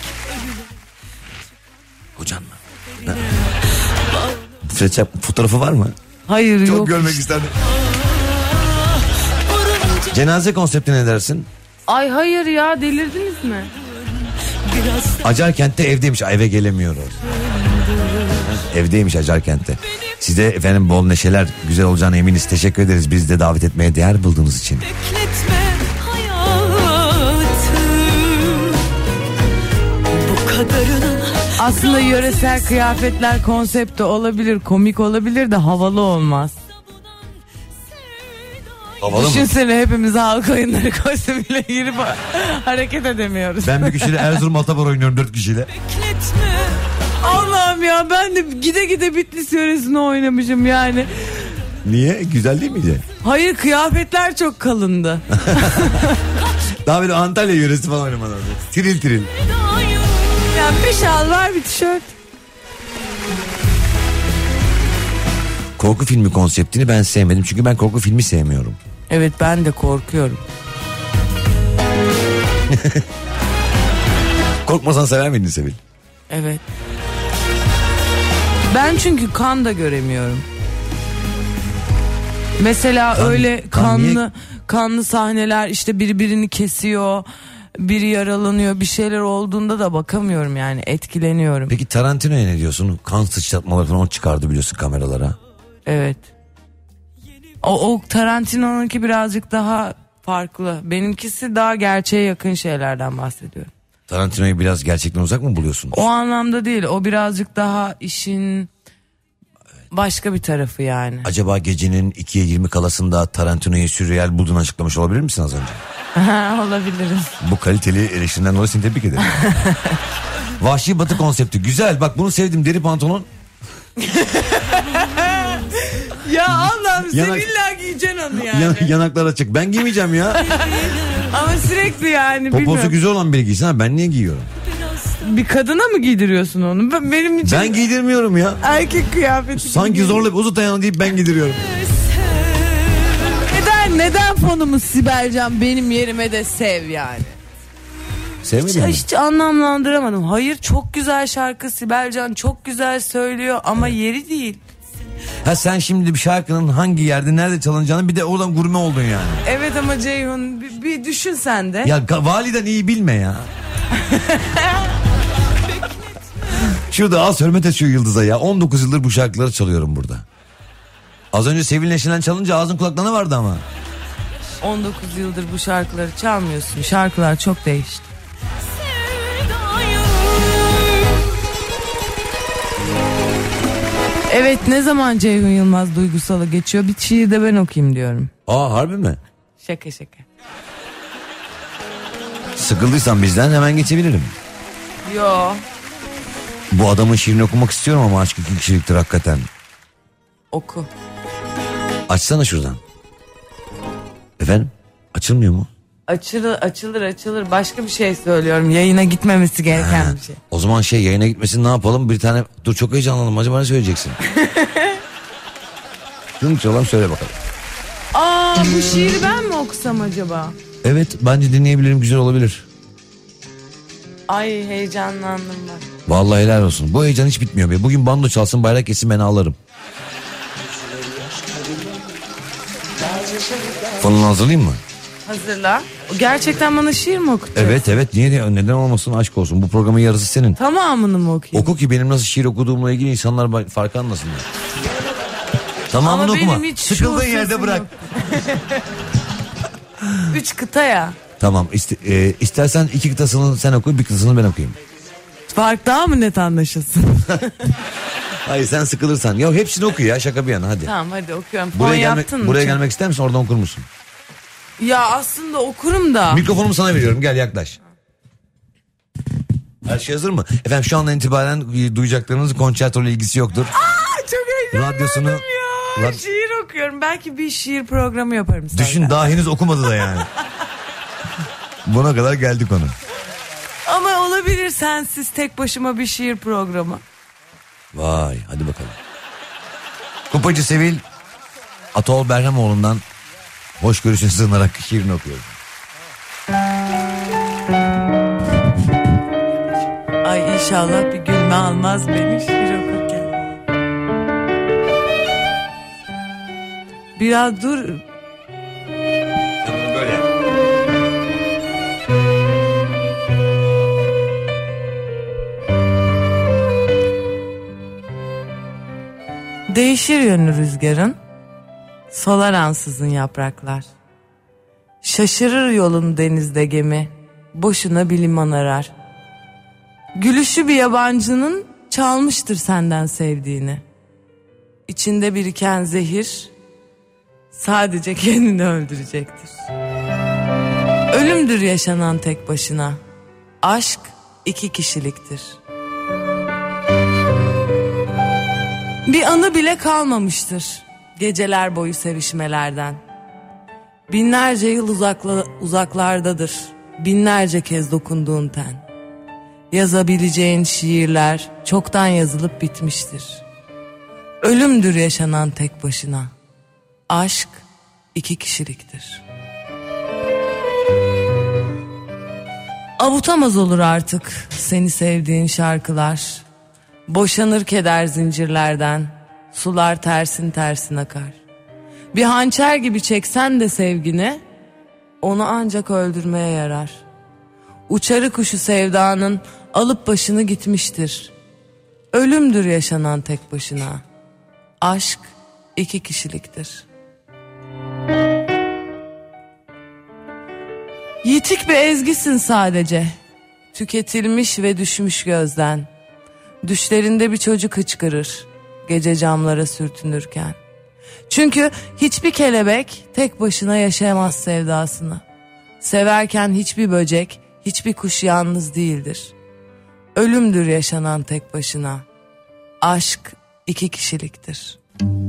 Kocan mı? Ha. Fred Çakmak fotoğrafı var mı? Hayır, Çok yok. görmek isterdim. Cenaze konsepti ne dersin? Ay hayır ya, delirdiniz mi? Acarkent'te evdeymiş, eve gelemiyoruz. Evdeymiş Acarkent'te. Size efendim bol neşeler, güzel olacağına eminiz. Teşekkür ederiz bizi de davet etmeye değer bulduğunuz için. Bekletme hayatı. Bu kadarını. Aslında yöresel kıyafetler konsepti olabilir, komik olabilir de havalı olmaz. Havalı mı? Düşünsene, hepimiz halk oyunları kostümüyle girip hareket edemiyoruz. Ben bir kişiyle Erzurum Atabar oynuyorum 4 kişiyle. Bekletme. Allah'ım ya, ben de gide gide Bitlis yöresini oynamışım yani. Niye? Güzel değil miydi? Hayır, kıyafetler çok kalındı. Daha böyle Antalya yöresi falan oynamadı. Tiril tiril. Yani bir şal var, bir tişört. Korku filmi konseptini ben sevmedim. Çünkü ben korku filmi sevmiyorum. Evet, ben de korkuyorum. Korkmasan sever miydin Sevil? Evet. Ben çünkü kan da göremiyorum. Mesela öyle kanlı sahneler, işte birbirini kesiyor, biri yaralanıyor, bir şeyler olduğunda da bakamıyorum yani, etkileniyorum. Peki Tarantino'ya ne diyorsun? Kan sıçratmaları falan çıkardı biliyorsun kameralara. Evet. O Tarantino'nunki birazcık daha farklı. Benimkisi daha gerçeğe yakın şeylerden bahsediyor. Tarantino'yu biraz gerçekten uzak mı buluyorsun? O anlamda değil. O birazcık daha işin başka bir tarafı yani. Acaba gecenin 2'ye 20 kalasında Tarantino'yu sürreal bulduğunu açıklamış olabilir misin az önce? Olabilirim. Bu kaliteli eleştirinden dolayı seni tebrik ederim. Vahşi Batı konsepti güzel, bak bunu sevdim, deri pantolon. Ya Allah'ım, sen Yanak- illa giyeceksin onu yani. Yanaklar açık, ben giymeyeceğim ya. Ama sürekli yani, Poposu bilmiyorum. güzel olan biri giysin, ha ben niye giyiyorum? Bir kadına mı giydiriyorsun onu? Benim için Ben giydirmiyorum ya. erkek kıyafeti. Sanki zorla uzat ayağını deyip ben giydiriyorum. Neden fonumuz Sibelcan benim yerime de sev yani? Sevmedin mi? Hiç anlamlandıramadım. Hayır, çok güzel şarkı, Sibelcan çok güzel söylüyor ama yeri değil. Ha sen şimdi bir şarkının hangi yerde nerede çalınacağını bir de oradan gurme oldun yani. Evet ama Ceyhun bir düşün sen de. Ya validen iyi bilme ya. Şurada az hürmet et şu Yıldız'a ya. 19 yıldır bu şarkıları çalıyorum burada. Az önce Sevil Neşelen çalınca ağzın kulaklarına vardı ama. 19 yıldır bu şarkıları çalmıyorsun. Şarkılar çok değişti. Evet, ne zaman Ceyhun Yılmaz duygusalı geçiyor? Bir şiir de ben okuyayım diyorum. Aa, harbi mi? Şaka şaka. Sıkıldıysan bizden hemen geçebilirim. Yo. Bu adamın şiirini okumak istiyorum ama aşk 2 kişiliktir hakikaten. Oku. Açsana şuradan. Efendim? Açılmıyor mu? Açılır. Başka bir şey söylüyorum. Yayına gitmemesi gereken bir şey. O zaman yayına gitmesin, ne yapalım? Bir tane dur, çok heyecanlandım. Acaba ne söyleyeceksin? Şunu çalalım, söyle bakalım. Aa, bu şiiri ben mi okusam acaba? Evet, bence dinleyebilirim, güzel olabilir. Ay, heyecanlandım ben. Vallahi helal olsun. Bu heyecan hiç bitmiyor be. Bugün bando çalsın, bayrak kesin, ben ağlarım. Fonunu hazırlayayım mı? Hazırla. Gerçekten bana şiir mi okutacaksın? Evet, niye, neden olmasın, aşk olsun. Bu programın yarısı senin. Tamamını mı okuyayım? Oku ki benim nasıl şiir okuduğumla ilgili insanlar fark anlasınlar. Tamamını Ama okuma. benim hiç Sıkıldığın şuursuzum yerde bırak. yok. 3 kıta ya. Tamam, istersen 2 kıtasını sen oku, bir kıtasını ben okuyayım. Fark daha mı net anlaşılsın? Hayır, sen sıkılırsan. Ya hepsini oku ya, şaka bir yana, hadi. Tamam, hadi okuyorum. Buraya gelmek ister misin, oradan okur musun? Ya aslında okurum da. Mikrofonumu sana veriyorum, gel yaklaş. Her şey hazır mı? Efendim, şu andan itibaren duyacaklarınız konçerto ile ilgisi yoktur. Çok heyecanlandım Radyosunu ya. Şiir okuyorum. Belki bir şiir programı yaparım sana. düşün, daha henüz okumadı da yani. Buna kadar geldik ona. Ama olabilir, sensiz tek başıma bir şiir programı. Vay, hadi bakalım. Kupacı Sevil Atol Berhemoğlu'ndan hoşgörüsüne sığınarak şiirini okuyorum. Ay, inşallah bir gülme almaz beni şiir okurken. Biraz dur. Böyle. Değişir yönü rüzgarın, solar ansızın yapraklar. Şaşırır yolun denizde gemi, boşuna bir liman arar. Gülüşü bir yabancının çalmıştır senden sevdiğini. İçinde biriken zehir sadece kendini öldürecektir. Ölümdür yaşanan tek başına, aşk 2 kişiliktir. Bir anı bile kalmamıştır geceler boyu sevişmelerden. Binlerce yıl uzaklardadır binlerce kez dokunduğun ten. Yazabileceğin şiirler çoktan yazılıp bitmiştir. Ölümdür yaşanan tek başına, aşk 2 kişiliktir. Avutamaz olur artık seni sevdiğin şarkılar. Boşanır keder zincirlerden, sular tersin tersin akar. Bir hançer gibi çeksen de sevgini, onu ancak öldürmeye yarar. Uçarı kuşu sevdanın alıp başını gitmiştir. Ölümdür yaşanan tek başına, aşk 2 kişiliktir. Yitik bir ezgisin sadece, tüketilmiş ve düşmüş gözden. Düşlerinde bir çocuk hıçkırır gece camlara sürtünürken. Çünkü hiçbir kelebek tek başına yaşayamaz sevdasını. Severken hiçbir böcek, hiçbir kuş yalnız değildir. Ölümdür yaşanan tek başına, aşk 2 kişiliktir.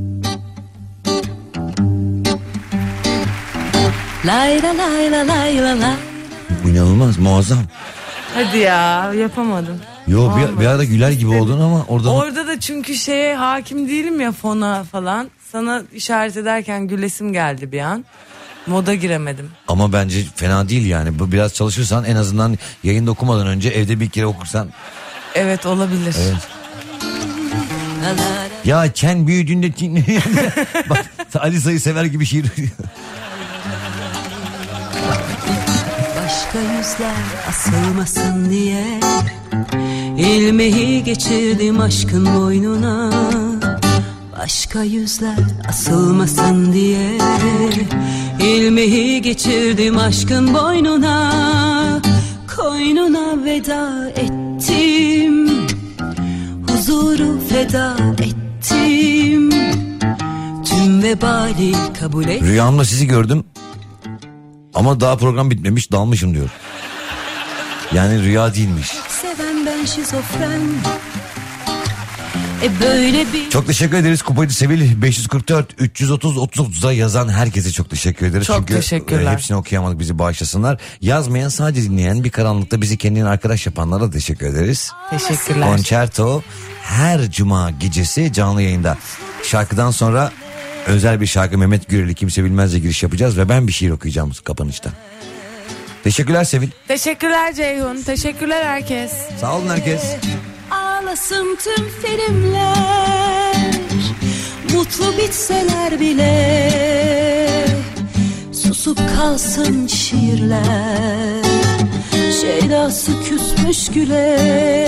Lay la lay la lay la lay. İnanılmaz, muazzam. Hadi ya, yapamadım. Yo, bir arada güler gibi oldun ama orada da çünkü şeye hakim değilim ya, fona falan. Sana işaret ederken gülesim geldi bir an. Moda giremedim. Ama bence fena değil yani. Bu biraz çalışırsan, en azından yayında okumadan önce evde bir kere okursan. Evet, olabilir. Evet. Ya Ken büyüdüğünde bak Alisa'yı sever gibi şiir. Başka yüzler asılmasın diye ilmeği geçirdim aşkın boynuna. Başka yüzler asılmasın diye ilmeği geçirdim aşkın boynuna. Koynuna veda ettim, huzuru feda ettim, tüm vebali kabul ettim. Rüyamda sizi gördüm ama daha program bitmemiş, dalmışım diyor. Yani rüya değilmiş. Seven ben şizofren. Böyle bir... Çok teşekkür ederiz Kupaydı Sevil 544 330 3030'a yazan herkese çok teşekkür ederiz. Çok çünkü teşekkürler. Hepsini okuyamadık, bizi bağışlasınlar. Yazmayan, sadece dinleyen, bir karanlıkta bizi kendine arkadaş yapanlara da teşekkür ederiz. Teşekkürler. Concerto her cuma gecesi canlı yayında. Şarkıdan sonra özel bir şarkı, Mehmet Gürel'i Kimse Bilmez'le giriş yapacağız ve ben bir şiir okuyacağım kapanışta. Teşekkürler Sevil. Teşekkürler Ceyhun. Teşekkürler herkes. Sağ olun herkes. Ağlasın tüm filmler, mutlu bitseler bile, susup kalsın şiirler, şeydası küsmüş güle.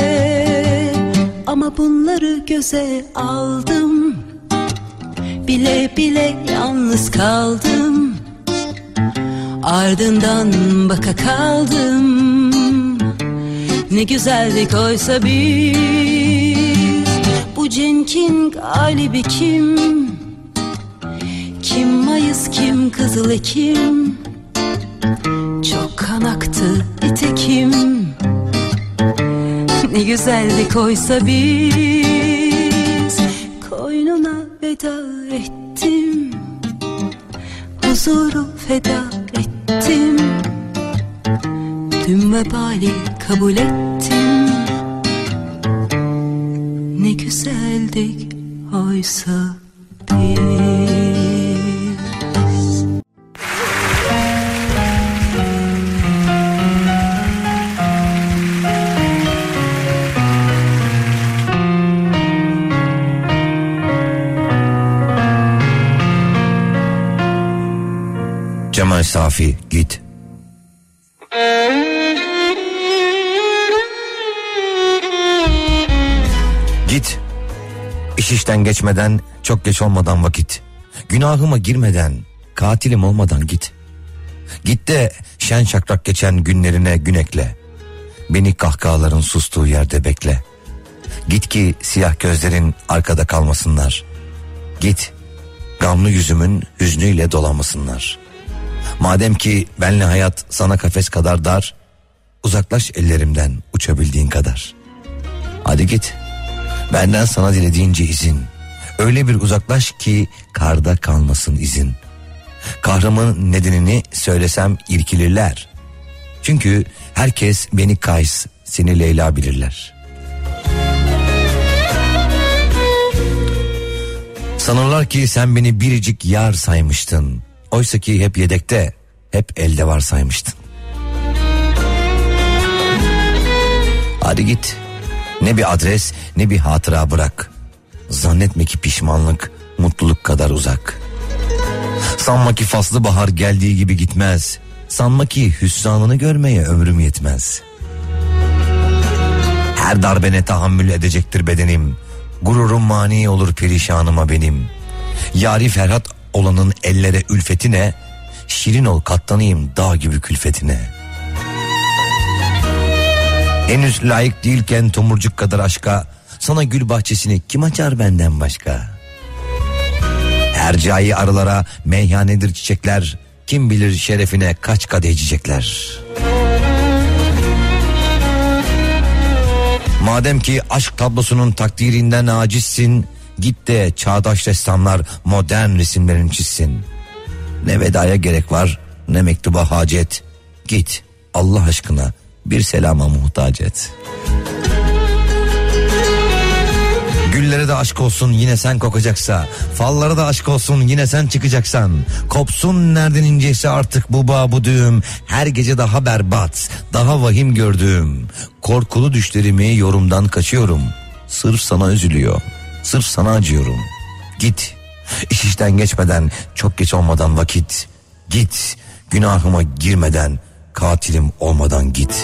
Ama bunları göze aldım, bile bile yalnız kaldım, ardından baka kaldım. Ne güzeldik oysa biz, bu cenkin galibi kim? Kim Mayıs, kim Kızıl Ekim? Çok kan aktı nitekim. Ne güzeldik oysa biz, koynuna veda ettim, huzuru feda ettim, tüm vebali kabul ettim. Ne güzeldik oysa biz. Cemal Safi, git. Git. İş işten geçmeden, çok geç olmadan vakit. Günahıma girmeden, katilim olmadan git. Git de şen şakrak geçen günlerine gün ekle. Beni kahkahaların sustuğu yerde bekle. Git ki siyah gözlerin arkada kalmasınlar. Git, gamlı yüzümün hüznüyle dolanmasınlar. Madem ki benle hayat sana kafes kadar dar, uzaklaş ellerimden uçabildiğin kadar. Hadi git, benden sana dilediğince izin. Öyle bir uzaklaş ki karda kalmasın izin. Kahrımın nedenini söylesem irkilirler. Çünkü herkes beni Kays, seni Leyla bilirler. Sanırlar ki sen beni biricik yar saymıştın. Oysa ki hep yedekte, hep elde var saymıştın. Hadi git. Ne bir adres, ne bir hatıra bırak. Zannetme ki pişmanlık mutluluk kadar uzak. Sanma ki faslı bahar geldiği gibi gitmez. Sanma ki hüsranını görmeye ömrüm yetmez. Her darbene tahammül edecektir bedenim. Gururum mani olur perişanıma benim. Yari Ferhat olanın ellere ülfetine, şirin ol katlanayım dağ gibi külfetine. Henüz layık değilken tomurcuk kadar aşka, sana gül bahçesini kim açar benden başka? Hercai arılara meyhanedir çiçekler, kim bilir şerefine kaç kadeh içecekler. Madem ki aşk tablosunun takdirinden acizsin, git de çağdaş ressamlar modern resimlerini çizsin. Ne vedaya gerek var, ne mektuba hacet. Git Allah aşkına bir selama muhtaç et. Güllere de aşk olsun yine sen kokacaksa, fallara da aşk olsun yine sen çıkacaksan. Kopsun nereden inceyse artık bu bağ bu düğüm, her gece daha berbat, daha vahim gördüğüm. Korkulu düşlerimi yorumdan kaçıyorum, sırf sana üzülüyor, Sırf sana acıyorum. Git. İş işten geçmeden, çok geç olmadan vakit. Git. Günahıma girmeden, katilim olmadan git.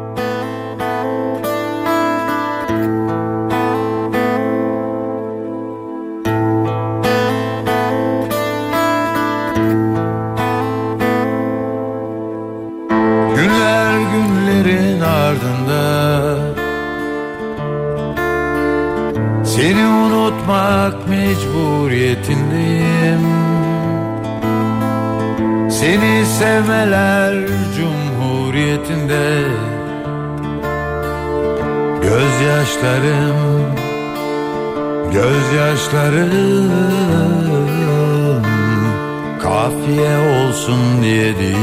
Günler günlerin ardında seni unutmak mecburiyetindeyim. Seni sevmeler cumhuriyetinde. Gözyaşlarım, gözyaşlarım kafiye olsun diye değil.